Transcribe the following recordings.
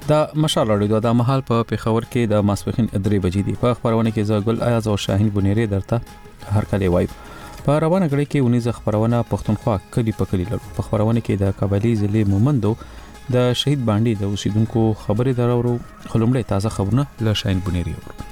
دا مشال اړیدو د محل په پیښور کې د ماسپخین 3 بجې دی. په خبرونه کې زګل ایاز او شاهین بنيري درته هر کله وایي. په روانه غړي کې ونیزه خبرونه پښتونخوا کلی په کلی لرو. په خبرونه کې د قبایلی ضلع مومندو د شهید باندې د اوسیدونکو خبرې درورو. خلمړې تازه خبرونه له شاهین بنيري ورو.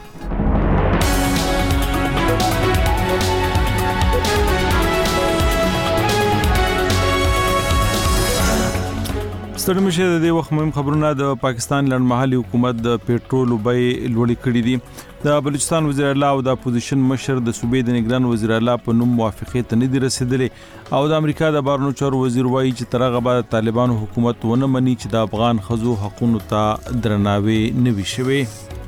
ستړي مشه د دې وخت مهم خبرونه. د پاکستان لړمحلي حکومت د پېټرول بیې لوړې کړې دي. د بلوچستان وزیر اعلی او د اپوزیشن مشر د صوبې د نگران وزیر اعلی په نوم موافقه ته نه دي رسیدلې او د امریکا د بهرنیو چارو وزیر وایي چې تر هغه بعد طالبانو حکومت ونه مني چې د افغان ښځو حقوقو ته درناوی نه وي شوی.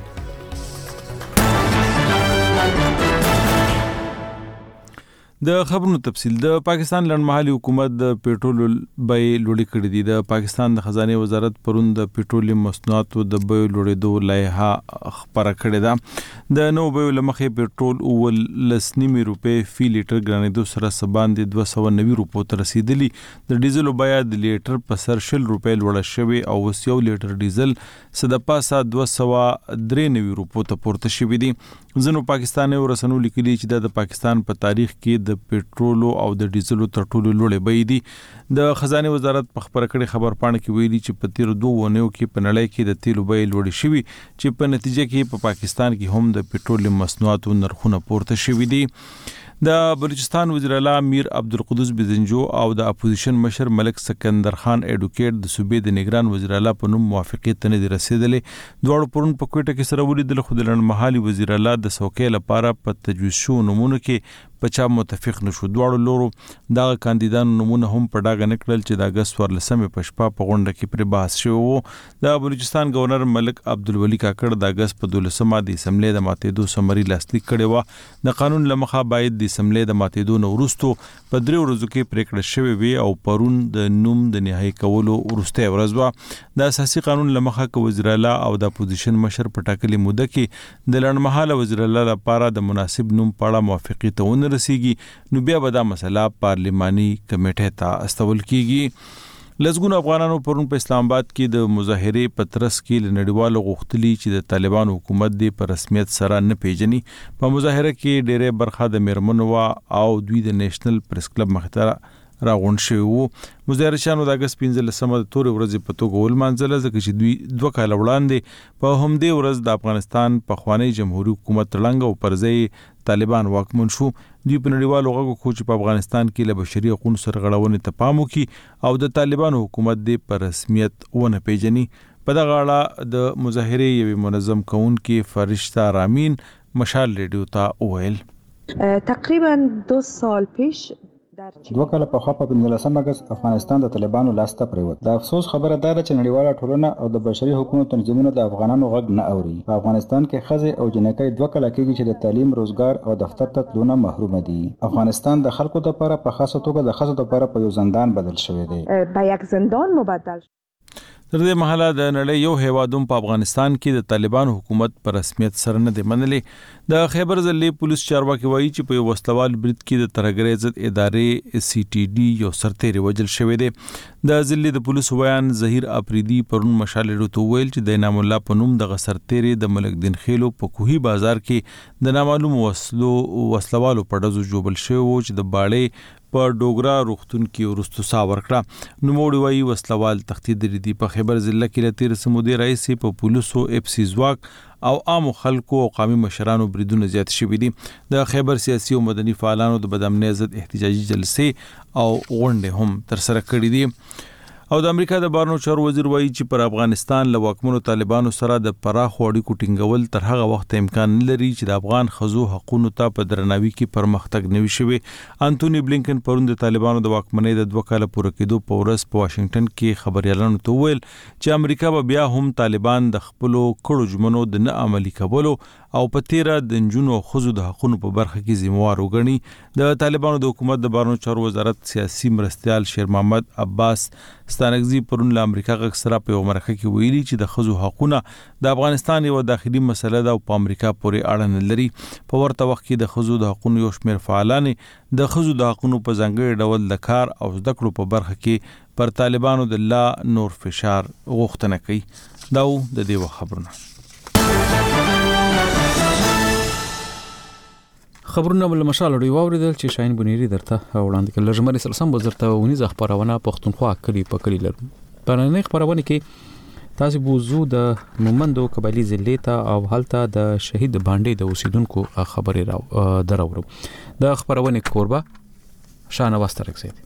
د خبرونو تفصیل. د پاکستان لړمحلي حکومت د پېټرول بیې لوړې کړې دي. د پاکستان د خزانه وزارت پرون د پېټرولیم مصنوعاتو د بیې لوړېدو لایحه خبره کړې ده. د نو بیې لمخې پېټرول 19 روپۍ فی لیټر ګرانېدو سره سباندې 290 روپو ته رسیدلی. د ډیزل بیه د لیټر په سر 60 روپۍ لوړه شوې او اوس یو لیټر ډیزل صدپاسه 293 روپو ته پورته شوی دی. ځینو پاکستاني ورسنو لیکلي چې د پاکستان په تاریخ کې د پېټرول او د ډیزل تر ټولو لوړې بیې دي. د خزانه وزارت په خبره کړې خبر پاڼه کې ویلي چې په تیر 2 ونیو کې په نړۍ کې د تیلو بیې لوړې شوې چې په نتیجه کې په پاکستان کې هم د پېټرول مصنوعاتو نرخونه پورته شوي دي. د بلوچستان وزیر اعلی میر عبدالقدوس بزنجو او د اپوزیشن مشر ملک سکندر خان ایډوکیټ د صوبې د نگران وزیر اعلی په نوم موافقه ته نه دي رسیدلې. دواړو پرون په کوټه کې سره ولیدل خو د لړمحلي وزیر اعلی د څوکۍ لپاره په تجویز شو نمونه کې په چا متفق نشو. دواړو لورو دغه کاندیدانو نمونه هم په ډاګه نکړل چې د اگست 14 په شپه په غونډه کې پر بحث شو. د بلوچستان گورنر ملک عبدالولي کاکړ د اگست په 12 د اسمبلی د ماتېدو سمري لاسلیک کړي و. د قانون لمخه باید د اسمبلی د ماتېدو نو وروسته په 3 ورځو کې پریکړه شوې وي او پرون د نوم د نهایی کولو وروسته ورځ و. د اساسي قانون لمخه ک وزیر اعلی او د اپوزیشن مشر په ټاکلي موده کې د لړمحاله وزیر اعلی لپاره د مناسب نوم پاړه موافقه ته رسیږي نو بیا به دا مسله پارلیماني کمیټې ته استول کیږي. لزګونو افغانانو پرون په اسلام آباد کې د مظاهرې په ترڅ کې لنډیوالو غوښتلي چې د طالبانو حکومت دی په رسمیت سره نه پیژني. په مظاهره کې ډېرې برخه د میرمنو او دوی د نېشنل پریس کلب مخته راغونډ شوي وو. مظاهرچیانو د اگست 15 د تورې ورځې په توګه ولمانځله ځکه چې دوی 2 کاله وړاندې په همدې ورځ د افغانستان پخوانی جمهوریت حکومت تړنګ او پرځای طالبان واکمن شو. دوی په نړیوالو غږو خو چې په افغانستان کې له بشري حقوقو سرغړونې ته پام وکړي او د طالبانو حکومت دی په رسمیت ونه پیژني. په دغه اړه د مظاهرې یوې منظم کوونکې فرشته رامین مشال ریډیو ته وویل تقریبا 2 سال پیش 2 کاله په خوا په 15 اگست افغانستان د طالبانو لاس ته پریوت. د افسوس خبره ده چې نړیواله ټولنه او د بشري حقوقو تنظیمونه د افغانانو غږ نه اوري. په افغانستان کې ښځې او جنکۍ 2 کاله کېږي چې د تعلیم، روزګار او دفتر ته تلونه محروم دي. افغانستان د خلکو لپاره په خاصه توګه د ښځو لپاره په یو زندان بدل شوی دی. به یک زندان مبدل تر دې مهاله د نړۍ یو هیوادوم په افغانستان کې د طالبانو حکومت پر رسمیت سره نه دی منلي. د خیبر ضلع پولیس چارواکي وایي چې په یو وسلوال برید کې د ترهګرۍ ضد ادارې CTD یو سرتېری وژل شوی دی. د ضلع د پولیس ویان ظهیر افریدي پرون مشال ریډیو ویل چې د انعام الله په نوم د سرتېری د ملک دین خیلو په کوهي بازار کې د نامعلوم وسلوالو په ډزو جوړل شوی و چې د باړې په ډوګرا روغتون کې ورستو سا ورکړه. نوموړي وایي وسلوال تختید دي. په خیبر ضلع کې له 13 مودې راځي په پولیسو FC ځواک او عام خلکو او قومي مشرانو بریدونه زیات شوي دي. د خیبر سیاسي او مدني فعالانو د بدامنۍ ضد احتجاجي جلسې او غونډې هم ترسره کړې دي. او د امریکا د بهرنیو چارو وزیر وایي چې پر افغانستان له واکمنو طالبانو سره د پراخو اړیکو ټینګول تر هغه وخت امکان نه لري چې د افغان ښځو حقوقو ته په درناوي کې پرمختګ نه وي شوی. انټونی بلینکن پرون د طالبانو د واکمنۍ د 2 کاله پوره کېدو په ورځ په واشنگټن کې خبريالانو ته وویل چې امریکا به بیا هم طالبان د خپلو کړو ژمنو د نه عملي کولو او په تیره د نجونو او ښځو د حقوقو په برخه کې ذمہوار وګڼي. د طالبانو د حکومت د بهرنیو چارو وزارت سیاسي مرستیال شیر محمد عباس ستانکزي پرون له امریکا غږ سره په یو مرکه کې ویلي چې د ښځو حقوقونه د افغانستان یو داخلي مسله ده او په امریکا پورې اړه نه لري. په ورته وخت کې د ښځو د حقوقو یو شمېر فعالان د ښځو د حقوقو په ځانګړي ډول د کار او زده کړو په برخه کې پر طالبانو د لا نور فشار غوښتنه کوي. دا د دې خبرونه خبرونه بل مشال لري واوریدل چې شاهین بنيري درته وړاندې کړل لږمري سلسم وزرته ونیز خبرونه پښتونخوا کلی په کلی لرم په نن خبرونه کې تاسو بوزو د مومندو قبایلی ضلع ته او حالته د شهید باندې د اوسیدونکو خبرې راو درورو د خبرونه کوربه شاهنواز ترکزید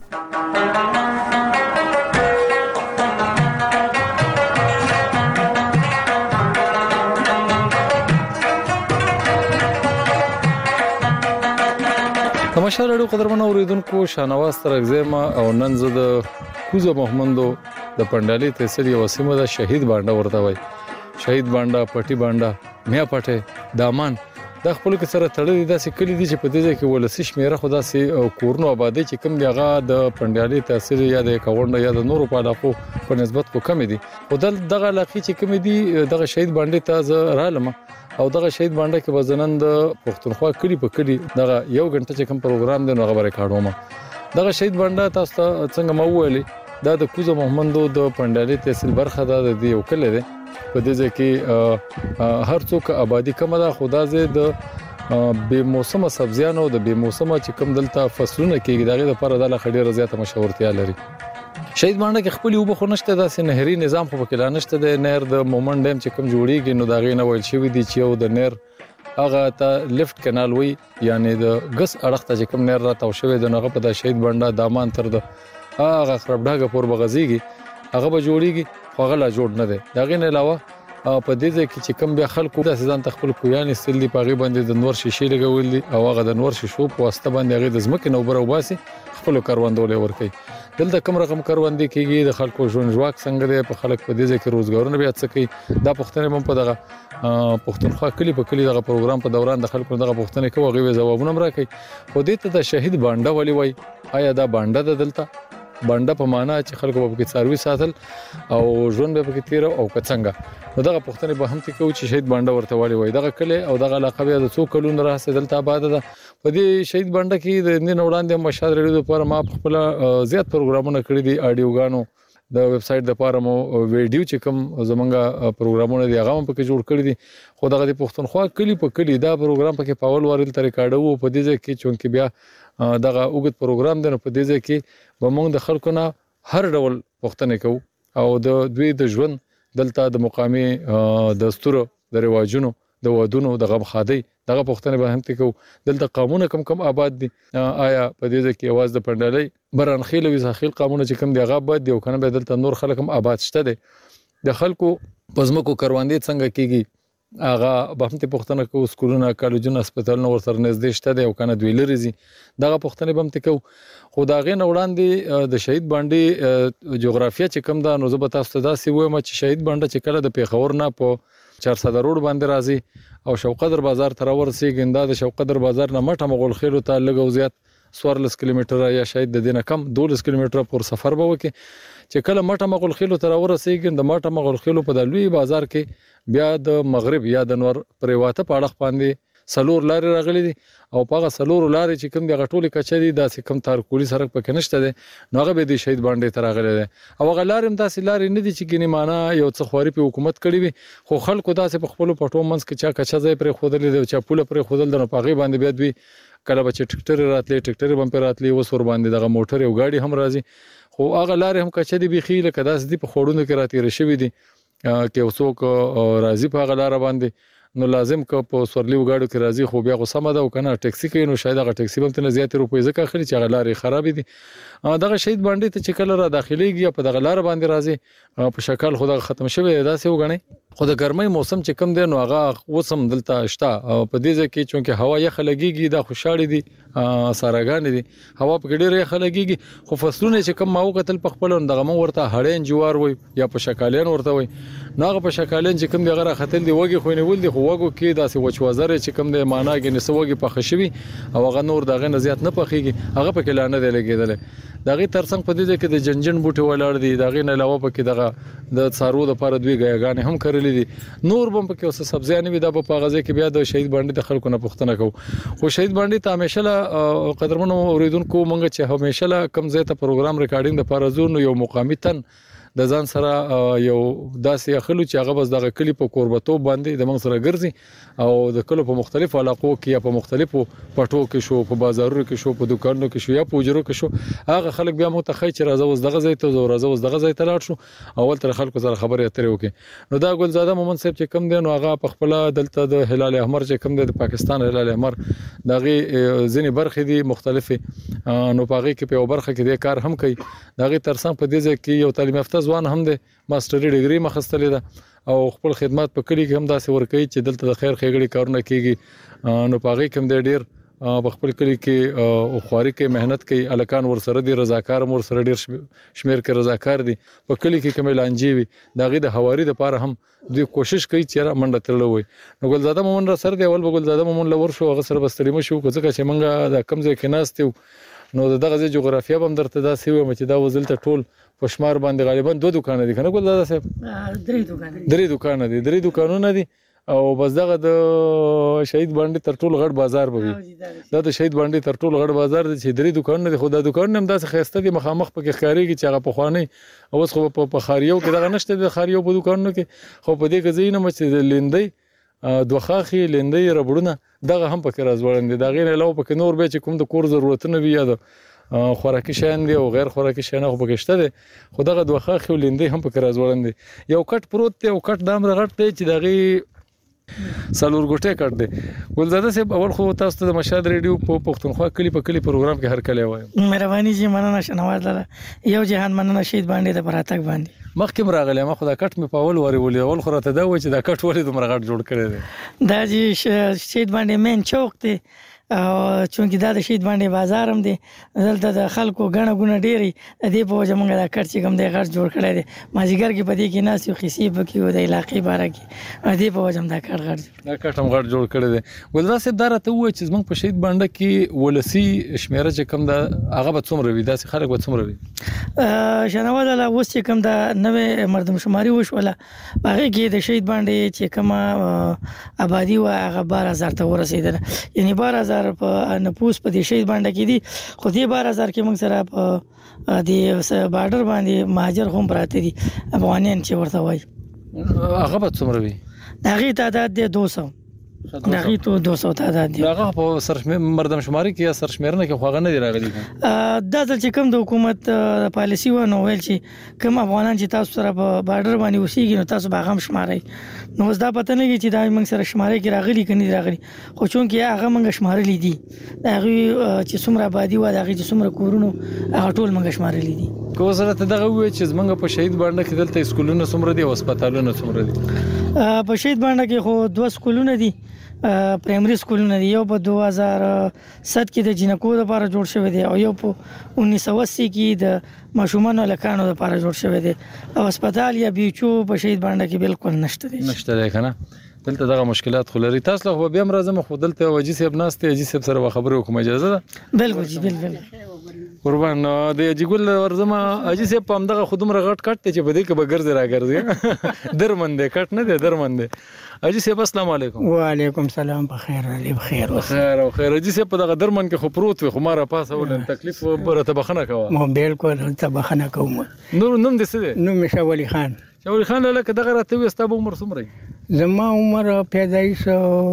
تماشا لرو قدرمن اوریدونکو شاهنواز ترکزیما او نن زه د کوزه محمدو د پندالي تحصیل یو سیمه د شهید باندې ورته وای شهید باندې پټي باندې میا پټه دامان د خپل کې سره تړلې داسې کلی دي چې په دې کې ولسی شمیره خدا سي کورنو آبادی چې کم دیغه د پندالي تحصیل یا د کاونډ یا د نورو په علاقو په نسبت کو کم دي او دغه علاقې چې کم دي دغه شهید باندې ته رالم او دغه شهید باندې کې وزنن د پښتونخوا کلی په کلی دغه یو غنټه چې کوم پروګرام دی نو خبره کاډوم دغه شهید باندې تاسو څنګه مو ویلي دا د کوزه محمدو د پندالي تحصیل برخه ده د یو کلی دی په دې کې هر څوک آبادی کم ده خدا زه د بے موسمه سبزیانو د بے موسمه چې کوم دلته فصلونه کېږي دغه لپاره د خډيره زیاته مشورتیا لري شهید باندې کې خپل یو بخو نشته د نهري نظام خو پکې لا نشته د نهر د مومن ډیم چې کوم جوړیږي نو دغه نه ویل شوی دی چې یو د نهر هغه ته لیفت کانال وی یعنی د غس اړخته چې کوم نهر راته شوی د نغه په د شهید باندې دامان تر د هغه خربډاګه پور بغزيږي هغه به جوړیږي خو هغه لا جوړ نه دی دغه نه علاوه په دې ځکه چې کوم بیا خلکو د ځان تخپل کویان استل دی پاغي باندې د نور شیشې لګول دي او هغه د نور شیشو په واسطه باندې هغه د زمکه نو بر او باسي خپل کاروندول ورکي دلته کوم رقم کاروندې کیږي د خلکو ژوند ژواک څنګه دی په خلک په دې ځکه روزګارونه بیا څه کوي دا پښتنه هم په دغه پښتونخوا کلی په کلی دغه پروګرام په دوران د خلکو دغه پښتنه کوي غوي جوابونه راکړي خو دې ته د شهید باندې ولي وای آیا دا باندې د دلته باندې په معنا چې خلکو په کې څاروي ساتل او ژوند به کې تیر او کڅنګا نو دغه پښتنه به هم تکو چې شهید باندې ورته والی وای دغه کلی او دغه علاقه به د څو کلونو راځي دلته آباد ده په دې شهید باندې کې د نن وړاندې مشال ریډیو لپاره ما خپل زیات پروګرامونه کړی دي اډیوګانو د ویب سټ لپاره مو ویډیو چې کوم زمونږه پروګرامونه دی هغه په کې جوړ کړی دي خو دغه د پښتونخوا کلی په کلی دا پروګرام په کې پاول ورل طریقې کاډو په دې کې چونکه بیا دغه اوګت پروګرام دی په دې کې به موږ د خلکو نه هر ډول پښتنه کوو او د دوی د ژوند دلته د مقامي دستور د رواجونو د ودونو د غم خادي دغه پښتنه به هم تکو دلته قانون کم آباد دي آیا په دې کې आवाज د پندلای برانخیل او زاخیل قانون چې کم دی هغه آباد دي او کنه به دلته نور خلک هم آباد شته دي د خلکو پزمکو کاروندې څنګه کیږي هغه به هم ته پښتنه کو سکولونه کالجونه هسپتالونه ورسره نږدې شته دي او کنه دوی لري دغه پښتنه به هم تکو خو دا غین وړاندې د شهید باندې جغرافیه چې کم ده نو زه به تاسو ته دا سی وایم چې شهید باندې چې کله د پیښور نه په 400 روډ باندې راځي او شوقدر بازار تر ورسېږي دا د شوقدر بازار نه مټه مغول خیلو ته لګو زیات 14 کیلومتره یا شاید د دینه کم 12 کیلومتره پر سفر به وکي چې کله مټه مغول خیلو تر ورسېږي د مټه مغول خیلو په د لوی بازار کې بیا د مغرب یا د نور پریواته په اړه باندې سلور لارې راغلي دي او په هغه سلور لارې چې کوم د غټولې کچري داسې کم تارکولي سرک پکې نشته دي نو هغه به د شهید باندې تر راغلي دي او هغه لارې داسې لارې نه دي چې ګنې معنا یو څه خواري په حکومت کړی وي خو خلکو داسې په خپل پټو منځ کې چا کچا ځای پر خودلې دي چا پوله پر خودل د پاغي باندې بیا دوی کله به چې ټریکټر راتلې ټریکټر باندې راتلې وس ور باندې دغه موټر یو گاډي هم راځي خو هغه لارې هم کچې دي بيخي لکه داسې دي په خوړونو کې راتې رشوي دي کې وسوک راځي په هغه لار باندې نو لازم که په سورلی وګاړو کې راځي خو بیا غو سم ده او کنه ټاکسي کوي نو شاید هغه ټاکسي هم ته زیات روپۍ ځکه اخلي چې هغه لارې خراب دي دغه شهید باندې ته چې کله را داخليږي په دغه لار باندې راځي په شکل خو دغه ختم شوی داسې وګڼي خو د ګرمۍ موسم چې کم دی نو هغه وسم دلته شته په دې ځکه چې هوا یخ لګيږي د خوشاړي دي ساراګان دي هوا په ډېر یخ لګيږي خو فصلونه چې کم ماو قتل په خپل دغه مو ورته هړین جوار وي یا په شکالین ورته وي ناغه په شکالین چې کم دی غره ختل دی وګي خو نه ول دي خو وګو کې داسې وچوازره چې کم دی معنا کې نسوږي په خشوي او هغه نور دغه نزيات نه پخېږي هغه په کلانه دی لګیدل دغه ترڅنګ په دې کې د جنجن بوټي ولاړ دي دغه نه علاوه پکې دغه د څارو د لپاره دوی غیاګانې هم کړلې دي نور بم پکې اوس سبزیانې وي د په غزه کې بیا د شهید باندې د خلکو نه پښتنه کو خو شهید باندې ته همیشه قدرمنو اوریدونکو مونږ چې همیشه کم زیاته پروګرام ریکارډینګ د لپاره زور نو یو مقامی تن د ځان سره یو داسې خلک چې هغه بس دغه کلی په کوربتوب باندې د موږ سره ګرځي او د کلو په مختلفو علاقو کې یا په مختلفو پټو کې شو په بازارونو کې شو په دکانونو کې شو یا په اجرو کې شو هغه خلک بیا متخی چې راځه اوس دغه ځای ته راځه اوس دغه ځای ته لاړ شو اول تر خلکو سره خبرې اترې وکړي نو دا ګلزاده مومن صاحب چې کم دی نو هغه په خپل دلته د هلال احمر چې کم دی د پاکستان هلال احمر دغه ځینې برخې دي مختلفه نو پاغي کې په برخه کې د کار هم کوي دغه ترڅنګ په دې ځای کې یو تعلیم یافته ځوان هم دی ماستري ډیګري مخستلې ده او خپل خدمات په کلی کې هم داسې ورکوي چې دلته د خیر خېګړي کارونه کیږي نو پاغي کوم دی ډیر په خپل کلی کې خواري کې مهنت کوي الکان ور سره دي رضاکار مور سره ډیر شمیر کې رضاکار دي په کلی کې کومه لانجی وي دغه د حواري د پاره هم دوی کوشش کوي چې را منډه ترلو وي نو ګلزاده مومن را سره دی اول ګلزاده مومن لور شو هغه سره بستریم شو ځکه چې منګه د کم ځای کې ناستو نو دغه ځای جغرافیه هم درته دا سی و چې دا وزل ته ټول پښمار باندې غالبا 2 دکان دي کنه ګلزاده صاحب 3 دکانونه دي او بس دغه د شهید باندې تر ټولو غټ بازار به وي دا د شهید باندې تر ټولو غټ بازار دی چې 3 دکانونه دي خو دا دکان هم داسې خسته دي مخامخ پکې ښکاریږي چې هغه په خواني اوس خو په خاریو کې دغه نشته د خاریو په دکانونو کې خو په دې کې زینه مچ لیندې دوخاخي لیندې ربړونه دغه هم پکې راځوړل دي دا غیر علاوه پکې نور به چې کوم د کور ضرورتونه وي یا د خوراکي شیان دي او غیر خوراکي شیان خو پکې شته دي خو دغه دوخاخي لیندې هم پکې راځوړل دي یو کټ پروت دی او کټ دام رغټ دی چې دغه سالور ګټه کړ دې ګلزاده صاحب اول خو تاسو ته د مشهد ریډیو په پښتونخوا کلی په کلی پروګرام کې هر کله وایم مهرباني جی مننه شنوار لاله یو جهان مننه شهید باندې د پراتک باندې مخکې راغلی ما خو دا کټ مې په اول وری ولې اول خو راته دا و چې دا کټ ولې دومره غټ جوړ کړی دی دا جی شهید باندې مین چوک دی او چونکی دا د شهید باندې بازار هم دی دلته د خلکو غنه غونه ډيري د دې په وجه موږ دا کټ چې کوم دی غټ جوړ کړی دی مازیګر کې پدې کې ناس یو خصيب کې و د علاقې باره کې دې په وجه دا کټ غټ دا کټ هم غټ جوړ کړی دی ګلزاده صاحب دا راته و چې موږ په شهید باندې کې ولسی شمیره چې کوم دا هغه به څومره وي داسې خلک به څومره وي شنوال لا اوس چې کوم دا نوې مردم شماري وشوله هغه کې د شهید باندې چې کومه آبادی و هغه 12000 ته ورسیدل یعنی 12000 په نفوس په دې شهید باندې کې دي خو دې 12000 کې موږ سره په دې بارډر باندې مهاجر هم پراته دي افغانان چې ورته وای هغه به څومره وي دغه تعداد دی 200 دغه ته 200 تعداد دی هغه په سرشمیر مردم شماري کې یا سرشمیرنه کې خو هغه نه دی راغلي دا چې کوم د حکومت پالیسی و نو ویل چې کوم افغانان چې تاسو سره په بارډر باندې اوسېږي نو تاسو به هم شمارئ نو اوس دا پته نه لګي چې دا موږ سره شماري کې راغلي کني راغلي خو چون کې هغه موږ شمارلې دي هغه چې څومره آبادی و هغه چې څومره کورونو هغه ټول موږ شمارلې دي کو سره ته دغه وی چې موږ په شهید باندې کې دلته سکولونه څومره دي او هسپتالونه څومره دي په شهید باندې کې خو 2 سکولونه دي پرایمري سکولونه دي یو په 2007 کې د جنکو لپاره جوړ شوی دی او یو په 1980 کې د ماشومان لکانو لپاره جوړ شوی دی او هسپتال یا بیچو په شهید باندې کې بالکل نشته دی کنه دلته دغه مشکلات خو لري تاسو خو بیا مرزم خو دلته وجی صاحب ناشته وجی صاحب سره خبرو کوم اجازه ده بالکل جی بالکل قربان د جګول ورزمه اجي سه پم دغه خودم رغټ کټ چې بده کې بغرز راګرځي درمند کټ نه دی درمند اجي سه السلام علیکم وعلیکم السلام بخیر علی بخیر خیر او خیر اجي سه په دغه درمند کې خو پروت وي خو ماره پاسه ول تکلیف برته بخنه کوه مو بالکل ته بخنه کوم نوم دې څه دی نوم شاولی خان شاولی خان لکه دغه راته وي ستاسو عمر څومره زما عمر پیدایش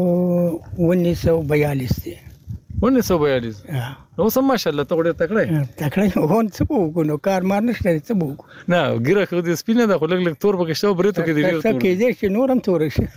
1942 دی 1942 نو سم ماشاءالله ته ډېر تکړه هون څه وګونو کار مار نشته څه وګ نه ګیره خو دې سپینه د خلک لک تور بګشتو برته کې دی څه کې دې چې نورم تور شي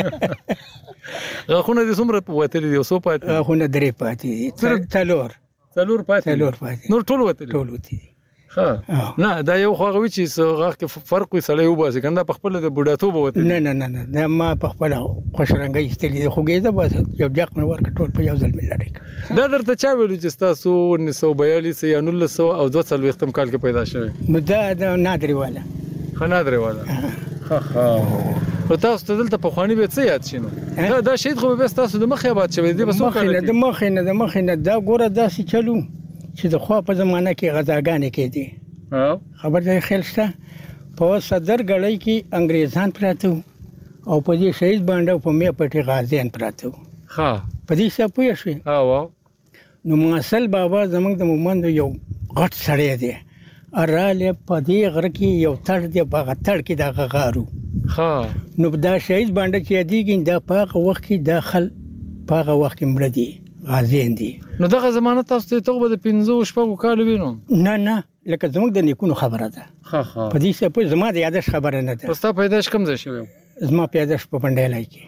غوښنه دې څومره پوهتلې دي اوسو پاتې غوښنه درې پاتې دي څلور پاتې نور ټول وته ها نه دا یو خو غوي چې غاخ کې فرق وي سړی وباسي کنده په خپل د بډاتوب وته نه دا ما په خپل خوشرنګي استلې خوګې ده بس یو ځق مې ورک ټول په یو ځل ملاره دا درته چا ویلو چې تاسو 1942 یا 1900 او 2000 کال کې پیدا شوه دا نادری والا خنادری والا ها او تاسو ته دلته په خواني به څه یاد شینو دا شهید خو به تاسو د مخې آباد شوی دی بس د مخې دا ګوره داسې چلو چې د خو په زمانہ کې غزاګانې کې دي خبر ده خیال شته په صدر غړی کې انګريزان پراته او په دې شهید باندې په مې پټي غازیان پراته ها په دې څه پوه شو نو نو ماصل بابا زمنګ د مومند یو غټ سړی دی اراله په دې غره کې یو تړ دی په تړ کې دا غارو ها نو دا شهید باندې چې دیږي دا په وخت کې داخل په وخت کې مړ دي غازیان دي. نو دغه ضمانت تاسو ته به د 15 شپږ کال وینو نه لکه زموږ د نیکونو خبره ده. ها په دې څه په زما د یادش خبره نه ده. پستا پیدائش کم ځای شوی زما پیدائش په پندای کې.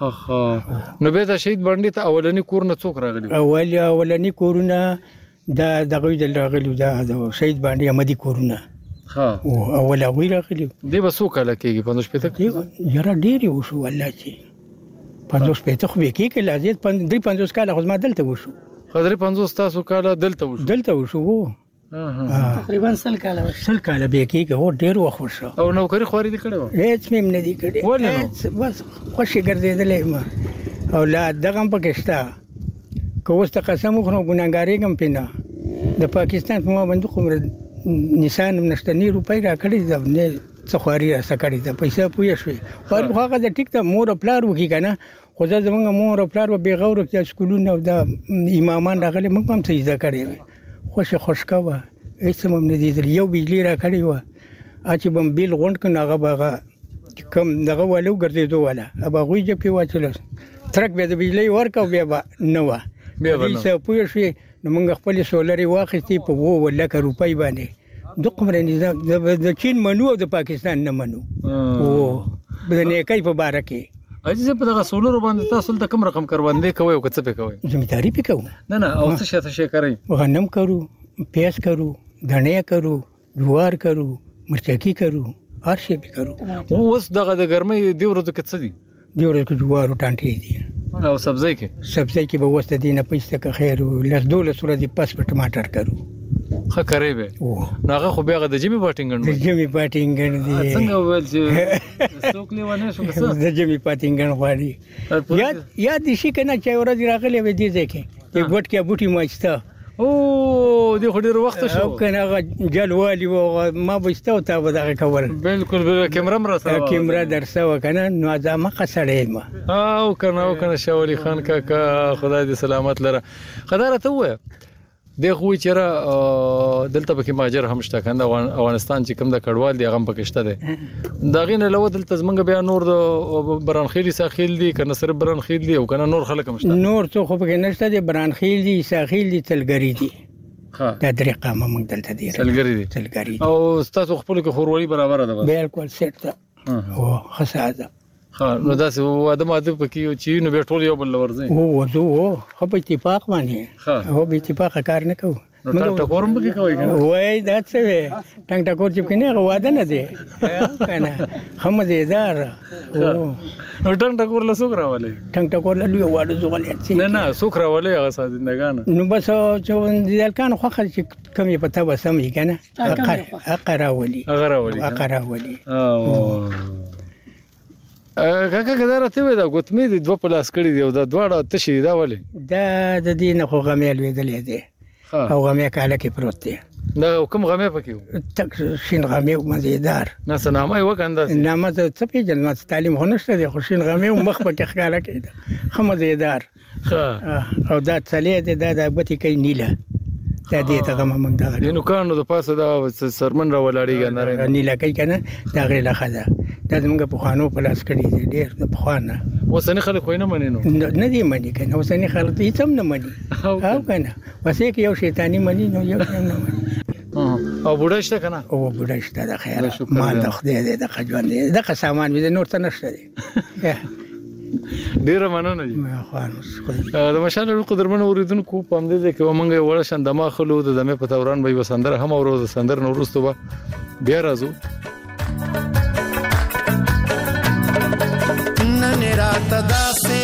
ها نو به دا شهید باندې ته اولنی کور نه څوک راغلی؟ اولنی کورونه دا دغه د راغلی دا شهید باندې امدي کورونه. ها او اول هغه راغلی دی به څوک لکېږي 15 پته یاره ډیر وشو والله چې 15 پته خو به کې لازم 50 کال خو ما دلته وشو. خدای 50 تاسو کال دلته وشو تقریبا 100 کال به کې هو ډیر وخت وشو. او نوکری خوري دي کړو؟ هیڅ مم نه دي کړی بس خوشي ګرځیدلې ما اولاد دغه پکښتا کوسته قسم خو ګناګاری کم پینه د پاکستان په ما باندې کوم نشان نشته نه روپۍ را کړی دا نه څخواري را سکړی دا پیسې پوي شوي خو هغه د ټیک ته مور پلار وکي کنه خو دا زمونږ مور پلار به غوړ کې سکولونه او د امامان راغلي موږ هم سجده کړې خوشکاوه هیڅ هم نه دي یو بجلی را کړی و چې بم بیل غونډ کنه هغه باغه کم دغه والو ګرځېدو والا ابا غوي جب کې واچل ترک به د بجلی ورکاو بیا نه و دې څه پوه شي نو موږ خپل سولري واخیستي په 2 لک روپۍ باندې د کومره نظام د چین منو او د پاکستان نه منو او د نیکای په باره کې اجازه په دغه سولر باندې تاسو ته کوم رقم کاروانده کوي او څه په کوي؟ زمینداری په کوو. نه او څه شي کوي؟ غنم کرو، پیاز کرو، دھنیا کرو، جوار کرو، مرچکی کرو، هر شی به کرو. اوس دغه د ګرمۍ دی ورته کې څه دي؟ دی ورته جوار او ټانټي دي. او سبزی کې به وسته دینه پیسته که خیر لږ دوله صورت پس په ټماټر کرو. خه کرے به ناغه خو بیا د جمی پاتینګن د جمی پاتینګن دي څنګه ول چې څوک لیوانه شو کسه د جمی پاتینګن غواړي یا د شي کنه چې ورځ راغلی و دي ځکه چې ګټ کې بوټي ماچتا او د خډیر وخت شو کنه جلوالي و ما بيستو ته ودغه کول بالکل کیمرا مر سره کیمرا درسه کنه نو ځما قصړې ما او کنه شاولي خان کا خدای دې سلامت لره خدای ته و د خوې چیرې دلته پکې ماجر هم شته کنده افغانستان چې کوم د کډوال دی هغه پکې شته دی دا غینه لو دلته زمنګ بیا نور د برانخیلی ساحل دی کنه سره برانخیل دی او کنه نور خلک هم شته نور څه خو پکې نشته دی برانخیل دی ساحل دی تلګری دی ها دا درې قامه موږ دلته دی تلګری او تاسو خپل کې خورولي برابر ده بالکل سیټ او خساده ها نو داسې واده ماده پکې چې نو به ټول یو بل ورځي او وځو خو په اتفاق باندې هو به اتفاق کار نه کوو نو ټکورم به کوي کنه وای دا څه وي ټنګ ټکور چې کنه واده نه دی کنه هم دې دار نو ټنګ ټکور له سوک راولي ټنګ ټکور له یو واده زغلې نه سوک راولي هغه سازندگان نو بس چې ځل خو خل چې کمی پتا وسمې کنه اقراولي او کاکا کدار ته وې دا ګوتمې د دوه پلاس کړی دی او دا دواړه تشي دا ولې دا د دې نه خو غمې لویدلې دي او غمې کاله کې پروت دی دا کوم غمې پکې تک شین غمې مزیدار نه سنامه یو کنده نامه ته په جنت تعلیم خنشته دی خو شین غمې مخ پکې ښکاله کېده خو مزیدار او دا څلې دی دا د بتی کې نیله دا دې ته غم موږ دا نو کانو د پاسه دا سرمن را ولاړیږي نه نیله کوي کنه دا غیر لخذا دا زموږ په خوانو په لاس کړی دی ډېر د خوانه وسنی خلک خو نه مني نه دی مني کنه وسنی خلک هیڅ هم نه مني او کنه وسې کې یو شیطانی مني نو یو هم نه مني او بوډا شته کنه او بوډا شته د خیر ما د خدای دې د خجوان دې د سامان دې نور څه نشته دی ډیر مننه دي د مشال قدرمن اوریدونکو په همدې کې ومنګ وړ شندما خلو د دمه په توران به وسندر هم اورو د سندر نورستو به بیا راځو نن رات داسې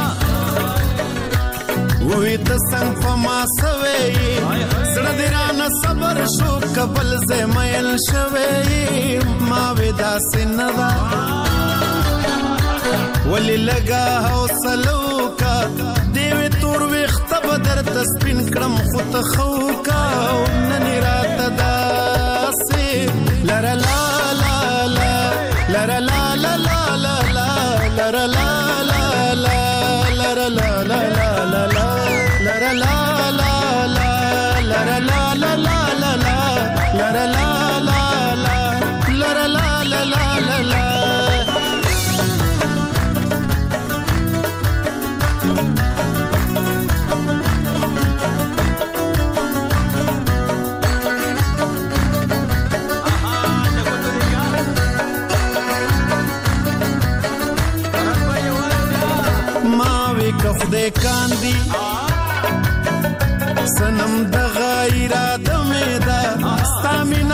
وې د څنګه په ما سوي زړه دې رانه صبر شو قبل زې مېل شوي ما وې داسې نه ولی لگا حوصلو کا دیوی تور ویخت بدر تسپین کرم خود خو کا ننی رات داسی لر لا لا لا لر لا لا لا لا لا لر لا لا لا لر لا لا لا لا لر لا لا لا لر لا لا لا لا لر لا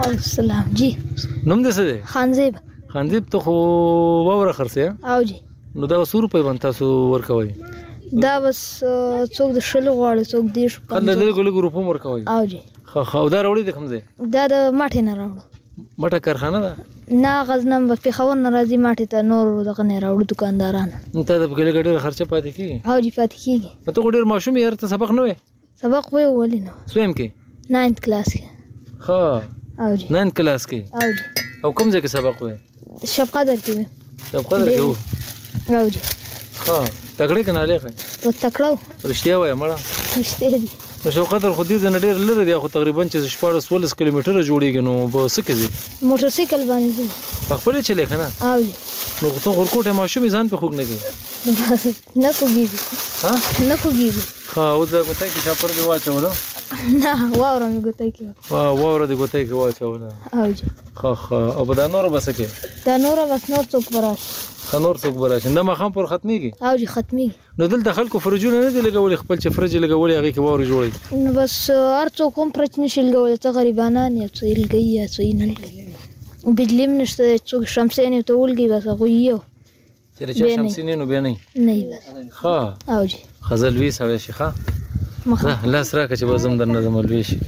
السلام جی نوم دې څه دی؟ خانزیب. خانزیب ته خو واوره خرڅه او جی نو دا 100 روپۍ باندې تاسو ورکوي؟ دا بس څوک د شلو غواړي څوک دې شو کنده دغه لګ روپو ورکوي. او جی خو دا وروړي د کوم ځای؟ دا د ماټې نه راوړو. مټه کارخانه ده؟ نه غزنم په پیښور نه راځي ماټې ته نور دغه نه راوړو دکانداران. ته د بګل ګډه خرچه پاتې کیږي؟ او جی پاتې کیږي. ته ډېر ماشوم یې ته سبق نه وې؟ سبق وې ولې نه سویم کې 9th کلاس کې. ها او جی 9th کلاس کې. او جی او کوم ځای کې سبق وې؟ شب قدر کې. شب قدر کې وو. او جی ها تګړې کنه لې ښه په تکړو رښتیا وای مړه رښتیا دي. شب قدر خو دې نه ډېر لري دی خو تقریبا چې 14 کیلومتره جوړیږي نو به څه کوي؟ موټر سایکل باندې په خپل چلے کنه. او جی نو ته ورکوټه ماشوم ځان په خوګ نه کوي؟ نه کوګيږي. ها نه کوګيږي. ها او دا کوته کې چاپر دی واچولو؟ نه واوره مې ګوتای کې. واوره دی ګوتای کې واچولو. او جی ها او په دا نور بسکه؟ دا نور بس نور څوک براش. نور څوک براش نه مخام پر ختميږي. او جی ختميږي. نو دلته خلکو فرجونه نه دی لګولې خپل چې فرج لګولې هغه کې واوري جوړي. نو بس هر څوک هم فرج نشي لګولې ته غریبانان یا څو لګي یا څو نه لګي. بجلیم نشته څوک شمسینه ته ولګي بس هغه یو. چې شمسینه نو به نه. نه بس. ها او جی غزلوي سره شي ښه. لاس راکه چې بازم در نظم الوي شي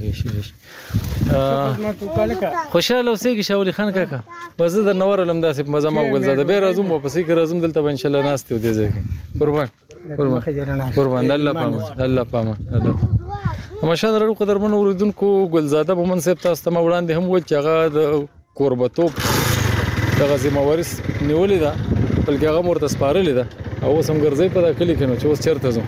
خوشاله اوسې کې شاولي خان کاکا بس در نور علم داسې مزه ما وګل زده به راځم واپس کې راځم دلته ان شاء الله ناست دی ځکه قربان الله پامه الله پامه ماشاءالله رغو قدر من اوریدونکو ګلزاده بمن صاحب تاسو ته وړاندې هم ول چې هغه د قربتوب دغه ذمہواري نیولې ده بلکې هغه مرته سپارلې ده او سم ګرځي په دا کلی کې نو چې اوس چیرته ځم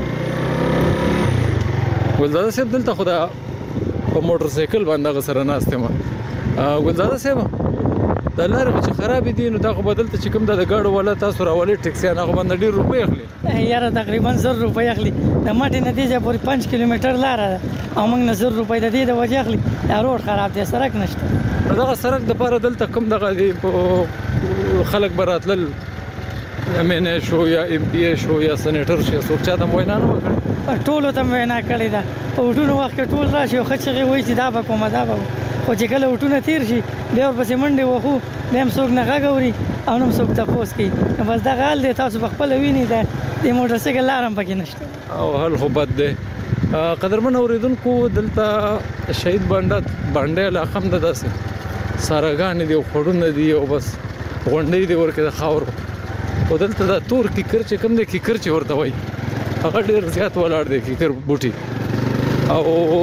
ګلزاده صاحب دلته خدا په موټر سایکل باندې سره ناشته ما ګلزاده صاحب د لارې چې خراب دي نو دا خو بدلته چې کوم د گاډو ولا تاسو راولې ټیکسي نه غو باندې ډیر روپۍ اخلي یاره تقریبا 100 روپۍ اخلي د ماټې نتیجه پورې 5 کیلومتر لار ده او موږ 100 روپۍ د دې د وجه اخلي دا روډ خراب دی سړک نشته دغه سړک د پاره دلته کوم دغه خلک براتل امنه شو یا ام پی شو یا سېنیټر شو څوک چا ته وینا نه وکړي ټول ته وینا کړی دا په ټول وخت ټول راشي خو چې وایي چې دا به کومه دا به خو چې کله وټونه تیر شي بیا ورپسې منډې وخو بیا هم څوک نه غاګوري او نو څوک تاسو کوي بس دا حال دی تاسو په خپل ویني دا د موټر سایکل لارم پکې نشته او حل خو بد دی قدرمن اوریدونکو دلته شهید باندې علاقه هم ده داسې سارګان دي او خړونه دي او بس غونډې دي ورکه د خاور او دلته دا تور کیکر چې کوم دی کیکر چې ورته وای هغه ډیر زیات ولاړ دی کیکر بوټي او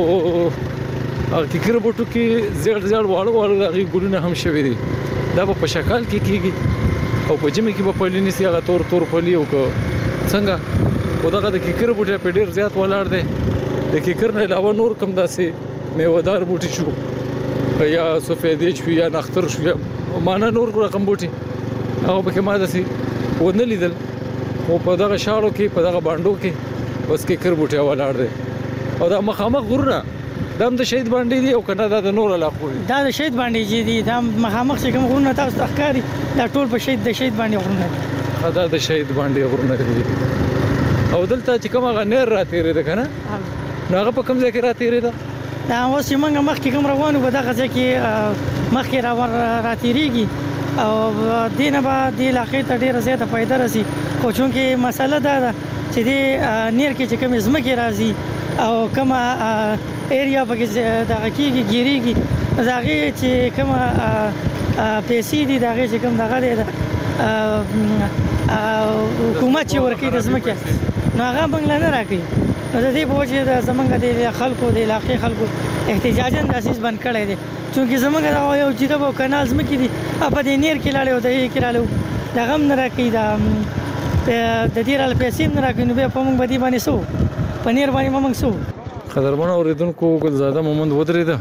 کیکر بوټو کې زیړ واړو هغه ګلونه هم شوي دي دا په شکل کې کیږي او په جمع کې په پلینې سي هغه تور پلی او څنګه او دا د کیکر بوټي په ډیر زیات ولاړ دی د کیکر نه علاوه نور کوم داسې میوهدار بوټي شو یا سفیدې شو یا نختر شو یا معنا نور رقم بوټي او په کې ما داسې ونه لیدل او په دغه شاړو کې په دغه باندې کې بس کې کر بوټي ولاړ دي او دا مخامخ غرونه دم د شهید باندې دي او کنه دا د نور علاقو دا د شهید باندې دي دا مخامخ چې کوم غرونه تاسو تخکاری دا ټول په شهید د شهید باندې غرونه دي دا د شهید باندې غرونه دي او دلته چې کومه غنیر راتېره ده کنه هغه په کوم ځای کې راتېره ده دا اوس چې موږ مخکې کوم روانو به دغه ځای کې مخکې راتېریږي او دینه به د علاقې ته ډیره زیاته فائدہ راسي خو چونکې مسله دا ده چې د نیر کې چې کوم ځمکې راځي او کومه ایریا پکې دغه کېږي ګیریږي دغه چې کومه پیسې دي دغه چې کوم دغه دی حکومت چې ورکړي د ځمکې نو هغه موږ نه راکړي نو د دې په وجه د زمونږ د خلکو د علاقې خلکو احتجاجاً داسې بند کړی دی چونکې زمونږ دا یو جده به کنال ځمکې دي په دې نیر کې لاړې او د کې لاړې دغه هم نه راکړي د دې راله پیسې هم نه راکړي نو بیا په موږ باندې باندې سو په نیر باندې موږ سو قدرمن اوریدونکو ګلزاده مومند ودرېده